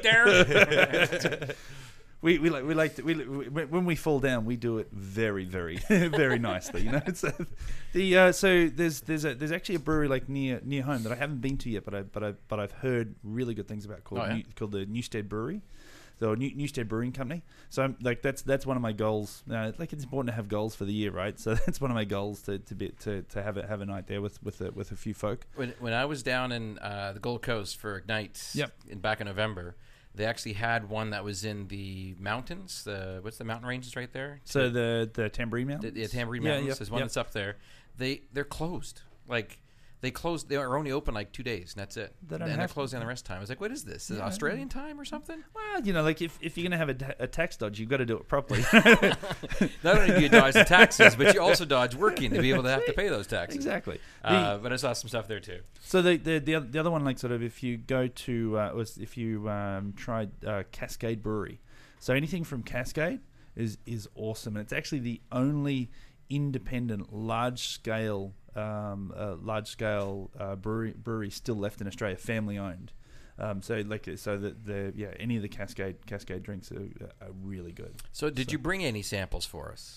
D: there?
C: We we like we like to, we, we when we fall down, we do it very very very nicely. You know, so the uh, so there's there's a there's actually a brewery like near near home that I haven't been to yet, but I but I but I've heard really good things about called
D: Oh, yeah?
C: New, called the Newstead Brewery. So New, Newstead Brewing Company. So I'm, like that's that's one of my goals. Uh, like it's important to have goals for the year, right? So that's one of my goals to to be to, to have a have a night there with with a, with a few folk.
D: When, when I was down in uh, the Gold Coast for Ignite
C: Yep.
D: in, back in November, they actually had one that was in the mountains. The what's the mountain ranges right there?
C: So the the Tamborine
D: The,
C: Mountains.
D: the Tamborine
C: Yeah,
D: Mountains.
C: yep,
D: There's one
C: yep.
D: that's up there. They they're closed. Like they closed. They are only open like two days, and that's it.
C: They don't
D: and they're
C: have to.
D: closing the rest of the time. I was like, what is this? Is it
C: Yeah.
D: Australian time or something?
C: Well, you know, like if, if you're gonna have a, ta- a tax dodge, you've got to do it properly.
D: Not only do you dodge the taxes, but you also dodge working to be able to have to pay those taxes.
C: Exactly.
D: Uh,
C: The-
D: but I saw some stuff there too.
C: So the the the other, the other one, like sort of, if you go to uh, was if you um, tried uh, Cascade Brewery, so anything from Cascade is is awesome, and it's actually the only independent large scale um, uh, large scale uh, brewery brewery still left in Australia, family owned. Um, so like so the, the yeah any of the Cascade Cascade drinks are, are really good.
D: So did
C: So-
D: you bring any samples for us?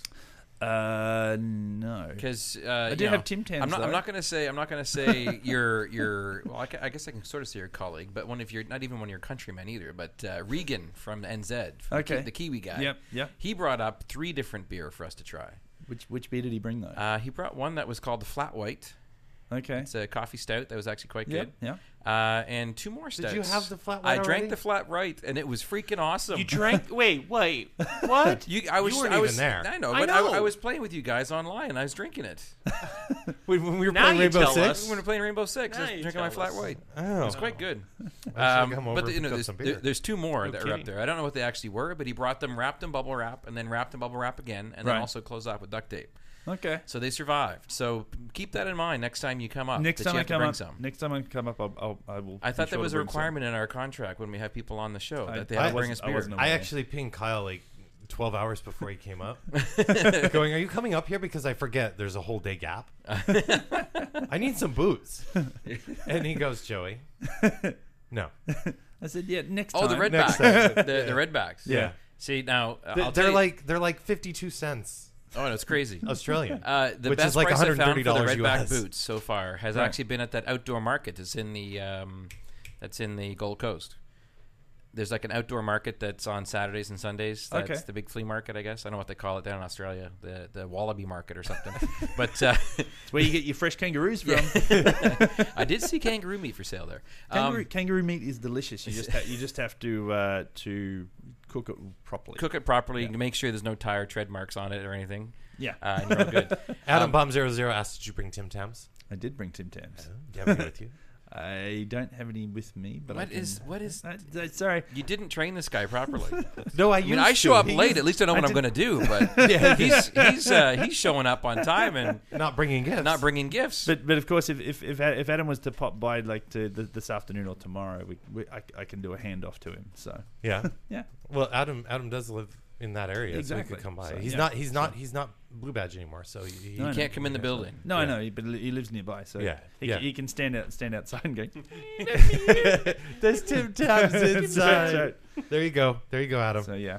C: Uh, no.
D: Because uh,
C: I do
D: you know,
C: have Tim Tams.
D: I'm not.
C: though.
D: I'm not going to say. I'm not going to say your your. Well, I, ca- I guess I can sort of say your colleague, but one of your not even one of your countrymen either. But uh, Regan from N Z, from the Ki-
C: Okay.
D: the Kiwi guy.
C: Yep. Yep.
D: He brought up three different beer for us to try.
C: Which which beer did he bring though?
D: Uh, he brought one that was called the Flat White.
C: okay.
D: It's a coffee stout that was actually quite
C: Yep.
D: good.
C: Yeah.
D: Uh, and two more stouts.
A: Did you have the flat
D: I
A: white
D: drank
A: already?
D: the Flat White, and it was freaking awesome.
B: You drank? Wait, wait. What?
D: You, I was,
A: You weren't
D: I was,
A: even there.
D: I know,
B: I
D: but I,
B: know.
D: I was playing with you guys online, and I was drinking it.
A: when, when we were
B: Now
A: playing
B: you
A: Rainbow
B: tell
A: Six.
B: us.
D: When we were playing Rainbow Six, I
B: Now
D: was
B: you
D: drinking my
B: tell
D: Flat
B: us.
D: White.
A: Oh,
D: It was quite good.
A: I
D: Um,
A: should come over
D: but the,
A: and
D: you know,
A: pick up
D: there's,
A: some
D: there-
A: beer.
D: there's two more
B: No
D: that are up
B: kidding.
D: there. I don't know what they actually were, but he brought them wrapped in bubble wrap and then wrapped in bubble wrap again, and then
C: Right.
D: also closed off with duct tape.
C: Okay.
D: So they survived. So keep that in mind next time you come up.
C: Next
D: that
C: time
D: you
C: I
D: have to
C: come
D: bring
C: up,
D: some.
C: next time I come up, I'll, I'll I will.
D: I
C: be
D: thought
C: sure
D: that was
C: to
D: a
C: bring some.
D: requirement in our contract when we have people on the show
C: I-
D: that they
C: I
D: have to bring us
C: wasn't- I
D: beer.
C: wasn't aware.
A: I
C: Okay.
A: actually pinged Kyle like twelve hours before he came up, going, "Are you coming up here?" Because I forget there's a whole day gap. I need some boots, and he goes, "Joey, no,
C: I said, yeah, next
D: Oh,
C: time.
D: the redbacks.
A: Next time.
D: the, the redbacks.
C: Yeah.
D: See now, uh,
A: They-
D: I'll
A: they're
D: tell you-
A: like they're like fifty-two cents
D: oh, no, it's crazy.
A: Australian."
D: Uh, the
A: Which
D: best
A: is like
D: price I found for the
A: one hundred thirty dollars
D: redback
A: U S.
D: boots so far has
C: Right.
D: actually been at that outdoor market. It's in the um, that's in the Gold Coast. There's like an outdoor market that's on Saturdays and Sundays. That's
C: Okay.
D: the big flea market, I guess. I don't know what they call it down in Australia, the the Wallaby Market or something. But uh,
C: It's where you get your fresh kangaroos from.
D: I did see kangaroo meat for sale there.
C: Kangaroo,
D: Um,
C: kangaroo meat is delicious. You just ha- you just have to uh, to cook it properly.
D: cook it properly
C: Yeah.
D: to make sure there's no tire tread marks on it or anything.
C: Yeah,
D: Uh, and you're all good.
A: Adam
D: Um,
A: Bomb Zero Zero asked, "Did you bring Tim Tams?
C: I did bring Tim Tams.
A: Do you have any with you?"
C: I don't have any with me, but I
D: What
C: can,
D: is what is?
C: I, I, sorry.
D: You didn't train this guy properly.
A: No, I
D: I mean, I show up late. At least I know
C: I
D: what I'm
C: did-
D: going to do. But
A: Yeah.
D: he's he's uh, he's showing up on time and
A: not bringing gifts.
D: not bringing gifts.
C: But but of course, if if if, if Adam was to pop by like to th this afternoon or tomorrow, we, we I, I can do a handoff to him. So
A: Yeah.
C: yeah,
A: Well, Adam Adam does live in that area, so
C: Exactly.
A: he could come by.
C: So,
A: he's
C: yeah.
A: not he's not he's not blue badge anymore, so he, he
C: No,
D: you
C: I
D: can't come in the building.
C: no,
A: Yeah.
C: I know, but he lives nearby, so
A: Yeah,
C: he,
A: yeah.
C: Can, he can stand out stand outside and go.
A: There's Tim Tams inside. There you go. There you go, Adam.
C: So yeah,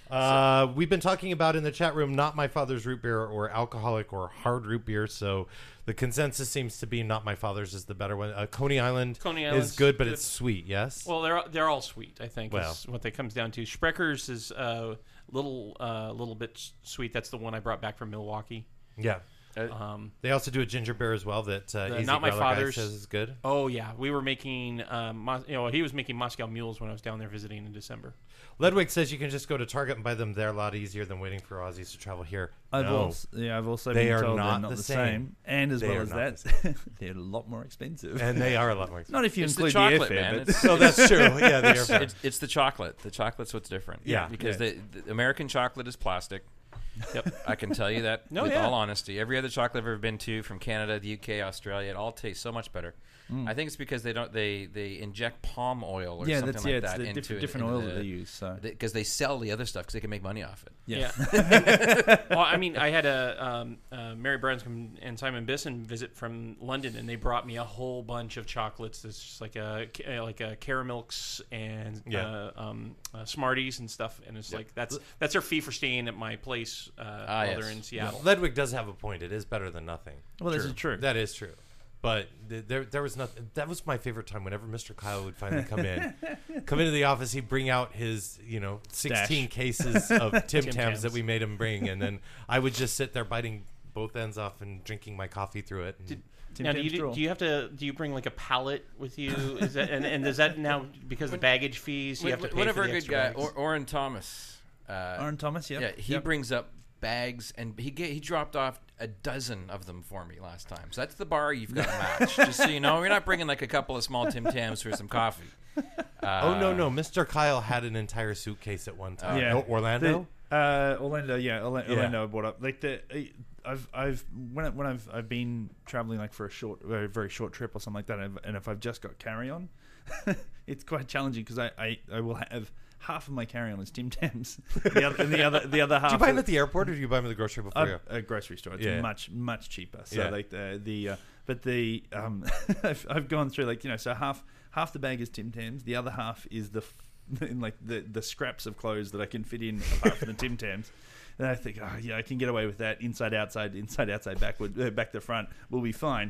A: Uh, we've been talking about in the chat room, not my father's root beer or alcoholic or hard root beer. So the consensus seems to be not my father's is the better one. Uh, Coney Island
B: Coney
A: is
B: Island's
A: good, but
B: good.
A: it's sweet. Yes.
B: Well, they're they're all sweet. I think
A: Well.
B: is what they comes down to. Sprecher's is a uh, little uh, little bit s- sweet. That's the one I brought back from Milwaukee.
A: yeah.
B: Um,
A: They also do a ginger beer as well that uh,
B: The
A: Easy
B: Not My
A: Growler guy
B: Father's.
A: says is good.
B: oh yeah, we were making um, Mos- you know he was making Moscow Mules when I was down there visiting in December.
A: Ledwig says you can just go to Target and buy them there a lot easier than waiting for Aussies to travel here.
C: I've
A: no.
C: also, yeah, I've also
A: They
C: been
A: are
C: told
A: not
C: they're not
A: the
C: the,
A: same.
C: same. and as
A: They
C: well
A: are
C: as
A: not
C: that, they're a lot more expensive.
A: And they are a lot more expensive.
C: Not if you
D: It's the
C: include
D: chocolate,
C: the
D: man.
C: airfare, but
D: It's-
A: Oh, that's true. Yeah, they are.
D: It's,
A: fair.
D: it's, it's the chocolate. The chocolate's what's different.
A: Yeah.
D: Because
C: Yeah.
D: The, the American chocolate is plastic.
B: Yep.
D: I can tell you that
B: No,
D: with
B: yeah.
D: all honesty. Every other chocolate I've ever been to, from Canada, the U K, Australia, it all tastes so much better. I think it's because they don't they, they inject palm oil or
C: yeah,
D: something
C: that's
D: like
C: yeah, it's
D: that
C: the
D: into
C: different,
D: it-
C: different
D: into
C: oil that
D: the-
C: they use. So
D: because they sell the other stuff because they can make money off it.
C: yeah,
B: Yeah. Well, I mean, I had a um, uh, Mary Branscombe and Simon Bisson visit from London, and they brought me a whole bunch of chocolates. It's just like a uh, like a Caramilks and
A: Yeah.
B: uh, um, uh, Smarties and stuff. And it's like that's that's their fee for staying at my place uh,
D: Ah,
B: while
D: yes.
B: they're in Seattle.
A: Ledwig does have a point. It is better than nothing.
C: well, this is true.
A: That is true. But th- there, there was nothing. That was my favorite time. Whenever Mister Kyle would finally come in, come into the office, he'd bring out his, you know, sixteen cases of Tim,
B: Tim
A: Tams
B: Tams.
A: that we made him bring, and then I would just sit there biting both ends off and drinking my coffee through it. And
C: Tim
B: now, do
C: Tams
B: you,
C: Drool.
B: do you have to? Do you bring like a pallet with you? Is that and, and does that now because of baggage fees? You have to pay
D: Whatever
B: for
D: a
B: the
D: good
B: extra
D: guy,
B: bags?
D: or, Oren Thomas. Uh,
C: Aaron Thomas, yep.
D: Yeah, he
C: Yep.
D: brings up bags, and he ga- he dropped off a dozen of them for me last time. So that's the bar you've got to match. Just so you know, you're not bringing like a couple of small Tim Tams for some coffee. Uh,
A: oh no, no, Mister Kyle had an entire suitcase at one time.
C: Yeah.
A: Oh, Orlando.
C: The, uh, Orlando, yeah, Orla-
A: Yeah.
C: Orlando. I brought up like the. I've I've when I, when I've I've been traveling like for a short, a very short trip or something like that, and, and if I've just got carry on, it's quite challenging because I, I I will have half of my carry on is Tim Tams, the other and the other the other half.
A: Do you buy them
C: is-
A: at the airport or do you buy them at the grocery before
C: a,
A: you?
C: a grocery store. It's
A: Yeah.
C: much much cheaper. So
A: Yeah.
C: like the the uh, but the um I've, I've gone through like you know so half half the bag is Tim Tams, the other half is the f- in like the the scraps of clothes that I can fit in apart from the Tim Tams. And I think, oh yeah, I can get away with that. Inside, outside, inside, outside, backward, uh, back to front, we'll be fine.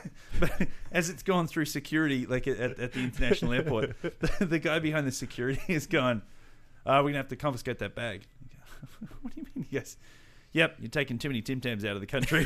C: But as it's gone through security, like at, at the international airport, the, the guy behind the security is going, "Oh, we're gonna have to confiscate that bag." What do you mean? Yes. Yep, you're taking too many Tim Tams out of the country.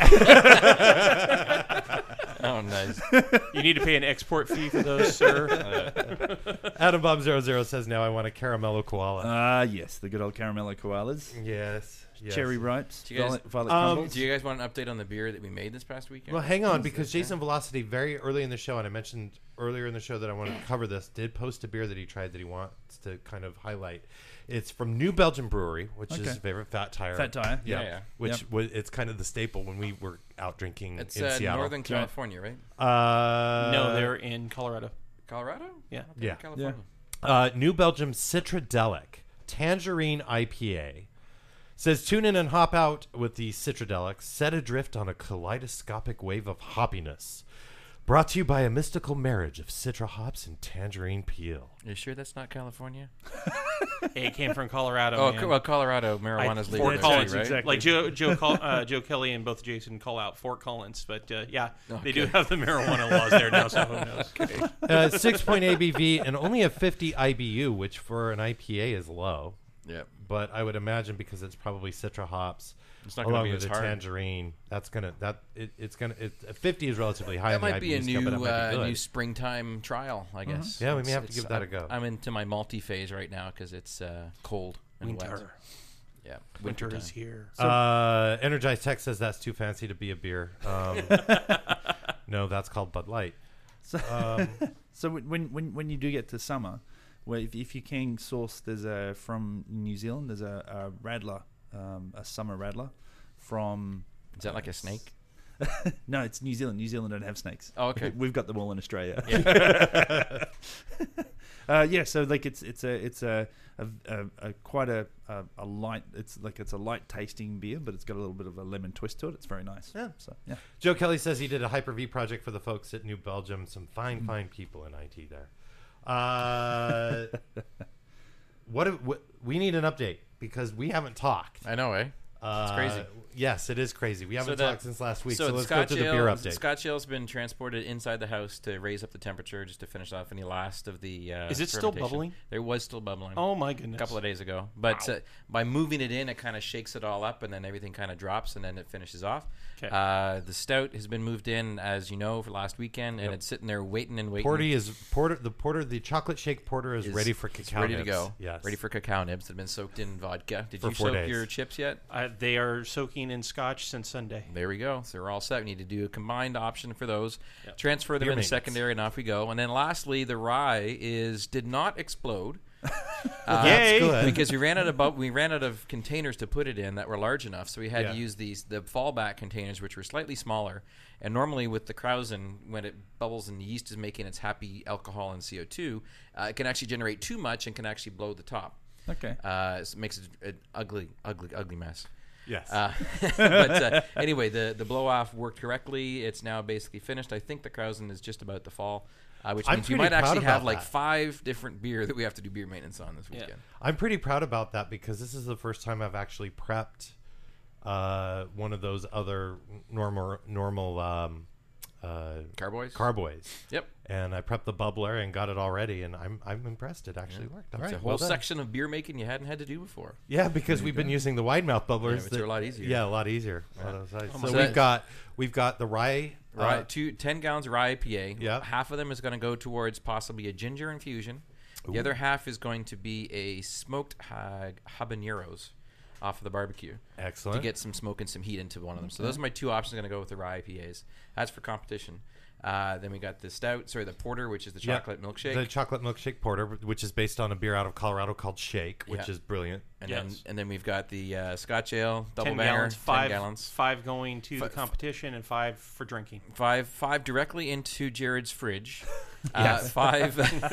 D: Oh, nice.
B: You need to pay an export fee for those, sir.
A: Adam Bob zero zero says now I want a caramello koala.
C: Ah, yes, the good old caramello koalas,
A: yes, yes.
C: cherry ripes,
D: Do you guys-
C: violet, violet
A: Um,
C: crumbles.
D: Do you guys want an update on the beer that we made this past weekend?
A: Well, hang on, because Jason Velocity, very early in the show, and I mentioned earlier in the show that I wanted to cover this, did post a beer that he tried that he wants to kind of highlight. It's from New Belgium Brewery, which is
C: Okay.
A: his favorite Fat Tire.
C: Fat Tire,
A: yeah.
D: yeah, yeah.
A: Which
C: Yep.
A: was it's kind of the staple when we were out drinking
D: It's
A: in
D: uh,
A: Seattle.
D: Northern California, right?
A: Uh,
B: no, they're in Colorado.
D: Colorado?
B: Yeah.
A: Yeah.
D: California.
A: Uh, New Belgium Citradelic Tangerine I P A says tune in and hop out with the Citradelic, set adrift on a kaleidoscopic wave of hoppiness. Brought to you by a mystical marriage of citra hops and tangerine peel.
D: You sure that's not California?
B: It came from Colorado.
D: Oh,
B: man.
D: co- well, Colorado marijuana's
B: I-
D: legal
B: Fort
D: there,
B: Collins,
D: right?
C: exactly.
B: Like Joe, Joe, Col- uh, Joe Kelly and both Jason call out Fort Collins, but uh, yeah, they do
D: Okay.
B: have the marijuana laws there now. So who knows?
A: Uh, six point A B V and only a fifty I B U, which for an I P A is low.
D: Yep.
A: But I would imagine because it's probably citra hops,
D: It's not gonna
A: along
D: be
A: with
D: as
A: the
D: hard.
A: tangerine, that's gonna that it, it's gonna it, fifty is relatively high.
D: That
A: on the
D: might be a
A: I B U scale, but it
D: new
A: might be
D: uh,
A: good.
D: new springtime trial, I guess.
A: Yeah, we may
D: It's-
A: have to
D: it's-
A: give that a
D: I'm-
A: go.
D: I'm into my multi phase right now because it's uh, cold and wet.
B: Winter,
D: Yeah,
B: winter
D: wintertime.
B: is here.
A: Uh, Energized Tech says that's too fancy to be a beer. Um, no, that's called Bud Light.
C: So,
A: Um,
C: so when when when you do get to summer, where if, if you can source, there's a from New Zealand. There's a, a radler, um, a summer radler from.
D: Is that like a snake?
C: No, it's New Zealand. New Zealand don't have snakes.
D: Oh, okay.
C: We've got them all in Australia. uh, yeah, so like it's it's a it's a, a, a, a quite a, a a light. It's like it's a light tasting beer, but it's got a little bit of a lemon twist to it. It's very nice.
A: Yeah.
C: So yeah.
A: Joe Kelly says he did a Hyper-V project for the folks at New Belgium. Some fine, fine people in I T there. Uh, what, if, what we need an update. because we haven't talked.
D: I know, eh?
A: Uh,
D: crazy.
A: Yes, it is crazy. We haven't
D: So the-
A: talked since last week,
D: So,
A: so,
D: the
A: let's go
D: Scotch
A: to the
D: ale,
A: beer update.
D: Scotch ale's been transported inside the house to raise up the temperature, just to finish off any last of the. Uh,
B: Is it still
D: fermentation.
B: bubbling?
D: There was still bubbling.
B: Oh my goodness!
D: A couple of days ago, but uh, by moving it in, it kind of shakes it all up, and then everything kind of drops, and then it finishes off.
B: 'Kay.
D: Uh, the stout has been moved in, as you know, for last weekend, and
A: Yep.
D: it's sitting there waiting and waiting.
A: Porty is porter. The porter, the chocolate shake porter is,
D: is-
A: ready for
D: is
A: cacao
D: ready to
A: nibs.
D: go.
A: Yes,
D: Ready for cacao nibs that have been soaked in vodka. Did
A: For
D: you
A: four
D: soak
A: days.
D: your chips yet?
B: Uh, they are soaking in Scotch since Sunday.
D: There we go. So we're all set. We need to do a combined option for those.
B: Yep.
D: Transfer them
A: Beer
D: into
A: maintenance.
D: secondary, and off we go. And then lastly, the rye is did not explode. Uh,
B: Yay!
A: good.
D: Because we ran out of bu- we ran out of containers to put it in that were large enough, so we had
A: Yeah.
D: to use these the fallback containers, which were slightly smaller. And normally with the Krausen, when it bubbles and the yeast is making its happy alcohol and C O two, uh, it can actually generate too much and can actually blow the top.
C: Okay.
D: Uh, so it makes it an ugly, ugly, ugly mess.
A: Yes.
D: Uh, but uh, anyway, the the blow off worked correctly. It's now basically finished. I think the Krausen is just about to fall, uh, which
A: I'm
D: means you
A: pretty
D: might
A: proud
D: actually have
A: about
D: like
A: that.
D: five different beer that we have to do beer maintenance on this
B: Yeah.
D: weekend.
A: I'm pretty proud about that because this is the first time I've actually prepped uh, one of those other normal normal um, uh,
D: Carboys.
A: carboys.
D: Yep.
A: And I prepped the bubbler and got it all ready, and I'm I'm impressed. It actually worked. All
D: It's
A: right,
D: a whole
A: well done.
D: section of beer making you hadn't had to do before.
A: Yeah, because we've been using the wide mouth bubblers.
D: Yeah, which are a lot easier.
A: Yeah, a lot easier. A lot of size.
B: Oh,
A: so
B: my
A: we've
D: goodness.
A: got we've got the rye.
D: Right,
A: uh,
D: two, ten gallons of rye I P A.
A: Yep.
D: Half of them is going to go towards possibly a ginger infusion. The other half is going to be a smoked ha- habaneros off of the barbecue
A: excellent.
D: to get some smoke and some heat into one of them. So those are my two options. Going to go with the rye I P As. That's for competition. Uh, then we got the stout, sorry, the porter, which is the
A: Yeah,
D: chocolate milkshake.
A: The chocolate milkshake porter, which is based on a beer out of Colorado called Shake, which
D: Yeah.
A: is brilliant.
D: and
B: Yes.
D: then and then we've got the uh, Scotch ale, double
B: ten
D: banger,
B: gallons, five
D: ten gallons.
B: five going to
D: Fi-
B: the competition, and five for drinking.
D: Five, five directly into Jared's fridge. uh,
A: Yes.
D: five,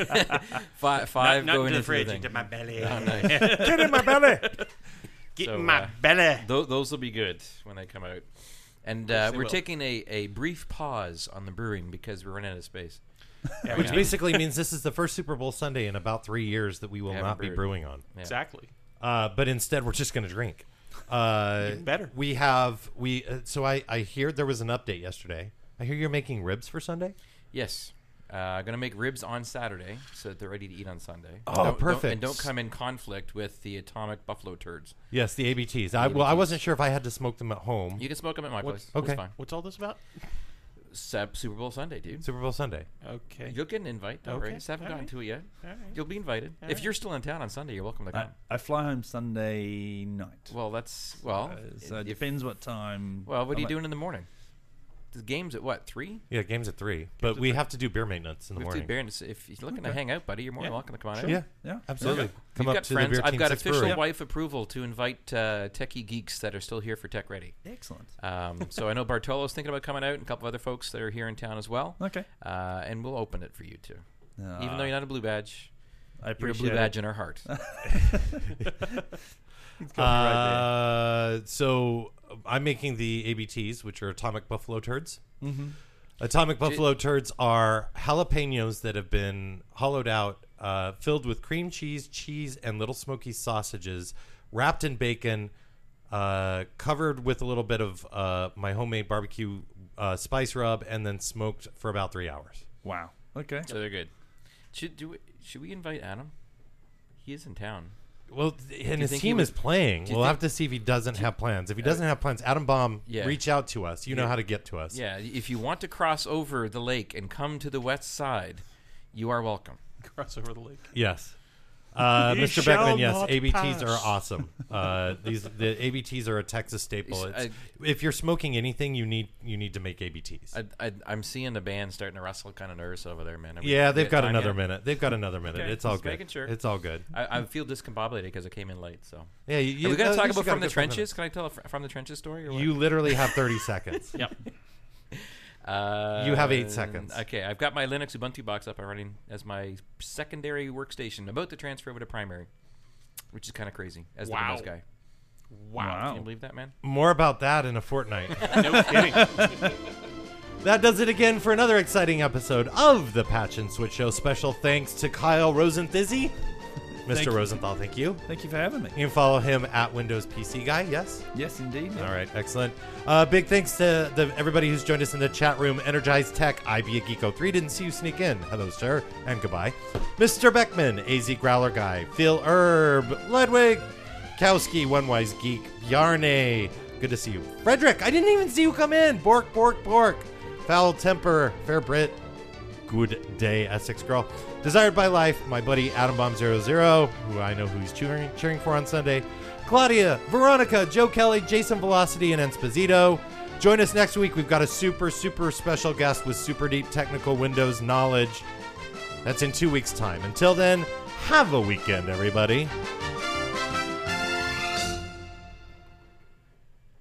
D: five, five
B: not, not
D: going
B: into the
D: into
B: fridge,
D: the thing.
B: into my belly.
D: Oh, nice.
A: Get in my belly.
B: Get
D: So,
B: in my
D: uh,
B: belly.
D: Those, those will be good when they come out. And
B: Yes,
D: uh,
B: they
D: we're
B: will.
D: taking a, a brief pause on the brewing because we're running out of space.
B: Yeah,
A: Which
B: we-
A: basically means this is the first Super Bowl Sunday in about three years that we will
D: Haven't
A: not be
D: brewed.
A: brewing on.
D: Yeah.
B: exactly.
A: Uh, but instead, we're just going to drink. Uh,
B: Even better.
A: We have we. Uh, so I I hear there was an update yesterday. I hear you're making ribs for Sunday.
D: Yes. Uh, I'm going to make ribs on Saturday so that they're ready to eat on Sunday.
A: Oh,
D: Don't- don't-
A: perfect.
D: and don't come in conflict with the atomic buffalo turds.
A: Yes, the A B Ts. I, well, I
D: A B Ts.
A: wasn't sure if I had to smoke them at home.
D: You can smoke them at my
B: What's-
D: place.
A: okay.
D: It's fine.
B: What's all this about?
D: Sep- Super Bowl Sunday, dude.
A: Super Bowl Sunday.
D: Okay.
B: Okay.
D: You'll get an invite. Don't
B: Okay.
D: worry. Just haven't
B: All
D: gotten
B: right.
D: to it yet.
B: All right.
D: You'll be invited.
B: All
D: if
B: right.
D: you're still in town on Sunday, you're welcome to
C: I,
D: come.
C: I fly home Sunday night.
D: well, that's well.
C: Uh, so it
D: if-
C: depends what time.
D: well, what are
C: I'm
D: you
C: at-
D: doing in the morning? The game's at what three?
A: Yeah, games at three. But
B: at
A: we
B: three.
A: have to do beer maintenance in the
D: We have to
A: morning.
D: bear in- If you're looking to
C: Okay.
D: hang out, buddy, you're more than
B: Yeah.
D: welcome to come on
C: Sure.
D: out.
A: Yeah,
C: Yeah,
A: absolutely. Come
D: You've
A: up
D: got
A: to
D: friends.
A: the Beer
D: I've
A: Team
D: got
A: Six
D: official
A: Brewery.
D: wife approval to invite uh, techie geeks that are still here for Tech Ready.
C: Excellent.
D: Um, so I know Bartolo's thinking about coming out, and a couple other folks that are here in town as well.
C: Okay.
D: Uh, and we'll open it for you too. Even
C: Uh,
D: though you're not a blue badge,
C: I
D: you're a
C: appreciate
D: blue badge
C: it.
D: in our heart.
C: He's got me right
A: Uh, so I'm making the A B Ts, which are atomic buffalo turds.
C: there. Mm-hmm.
A: Atomic buffalo turds are jalapenos that have been hollowed out, uh, filled with cream cheese, cheese, and little smoky sausages, wrapped in bacon, uh, covered with a little bit of uh, my homemade barbecue uh, spice rub, and then smoked for about three hours.
C: Wow. Okay.
D: So they're good. Should do we, should we invite Adam? He is in town.
A: Well, and his
D: think he
A: team
D: would-
A: is playing.
D: do you
A: We'll
D: think-
A: have to see if he doesn't have plans. If he doesn't have plans, Adam Baum,
D: Yeah.
A: reach out to us. You know
D: Yeah.
A: how to get to us.
D: Yeah, if you want to cross over the lake and come to the west side, you are welcome.
B: Cross over the lake.
A: Yes. Uh,
B: Ye
A: Mister
B: shall
A: Beckman, yes,
B: not
A: A B Ts
B: pass.
A: are awesome. Uh, these the A B Ts are a Texas staple.
D: It's-
A: It's, if you're smoking anything, you need you need to make A B Ts.
D: I, I, I'm seeing the band starting to rustle kind of nervous over there, man. Are we-
A: yeah,
D: we
A: they've got
D: time
A: another
D: yet?
A: minute. They've got another minute.
D: Okay,
A: It's all
D: just
A: good.
D: making sure.
A: It's all good.
D: I, I feel discombobulated because I came in late. So,
A: Yeah, you,
D: are we going
A: uh,
D: to talk
A: at least you
D: about
A: got
D: from
A: a
D: the
A: good five
D: trenches? Can I tell a fr- from the trenches story? Or
A: minutes.
D: what?
A: You literally have thirty seconds.
B: Yep.
D: Uh,
A: You have eight seconds.
D: Okay, I've got my Linux Ubuntu box up and running as my secondary workstation. About to transfer over to primary, which is kind of crazy as the
B: Wow.
D: Windows guy.
B: Wow.
D: Can you believe that, man?
A: More about that in a fortnight.
B: No kidding.
A: That does it again for another exciting episode of the Patch and Switch Show. Special thanks to Kyle Rosenthizzy Mister
C: Thank you.
A: Rosenthal, thank you.
C: Thank you for having me.
A: You can follow him at Windows P C Guy, yes?
C: Yes, indeed. yeah.
A: All right, excellent. Uh, big thanks to the, everybody who's joined us in the chat room. Energize Tech, I Be a Geek oh three. Didn't see you sneak in. Hello, sir, and goodbye. Mister Beckman, A Z Growler Guy, Phil Herb, Ludwig, Kowski, One Wise Geek, Yarne. Good to see you. Frederick, I didn't even see you come in. Bork, Bork, Bork. Foul Temper, Fair Brit. Good day, Essex Girl. Desired by Life, my buddy Adam Bomb zero zero, who I know who he's cheering, cheering for on Sunday. Claudia, Veronica, Joe Kelly, Jason Velocity, and Esposito. Join us next week. We've got a super, super special guest with super deep technical Windows knowledge. That's in two weeks' time. Until then, have a weekend, everybody.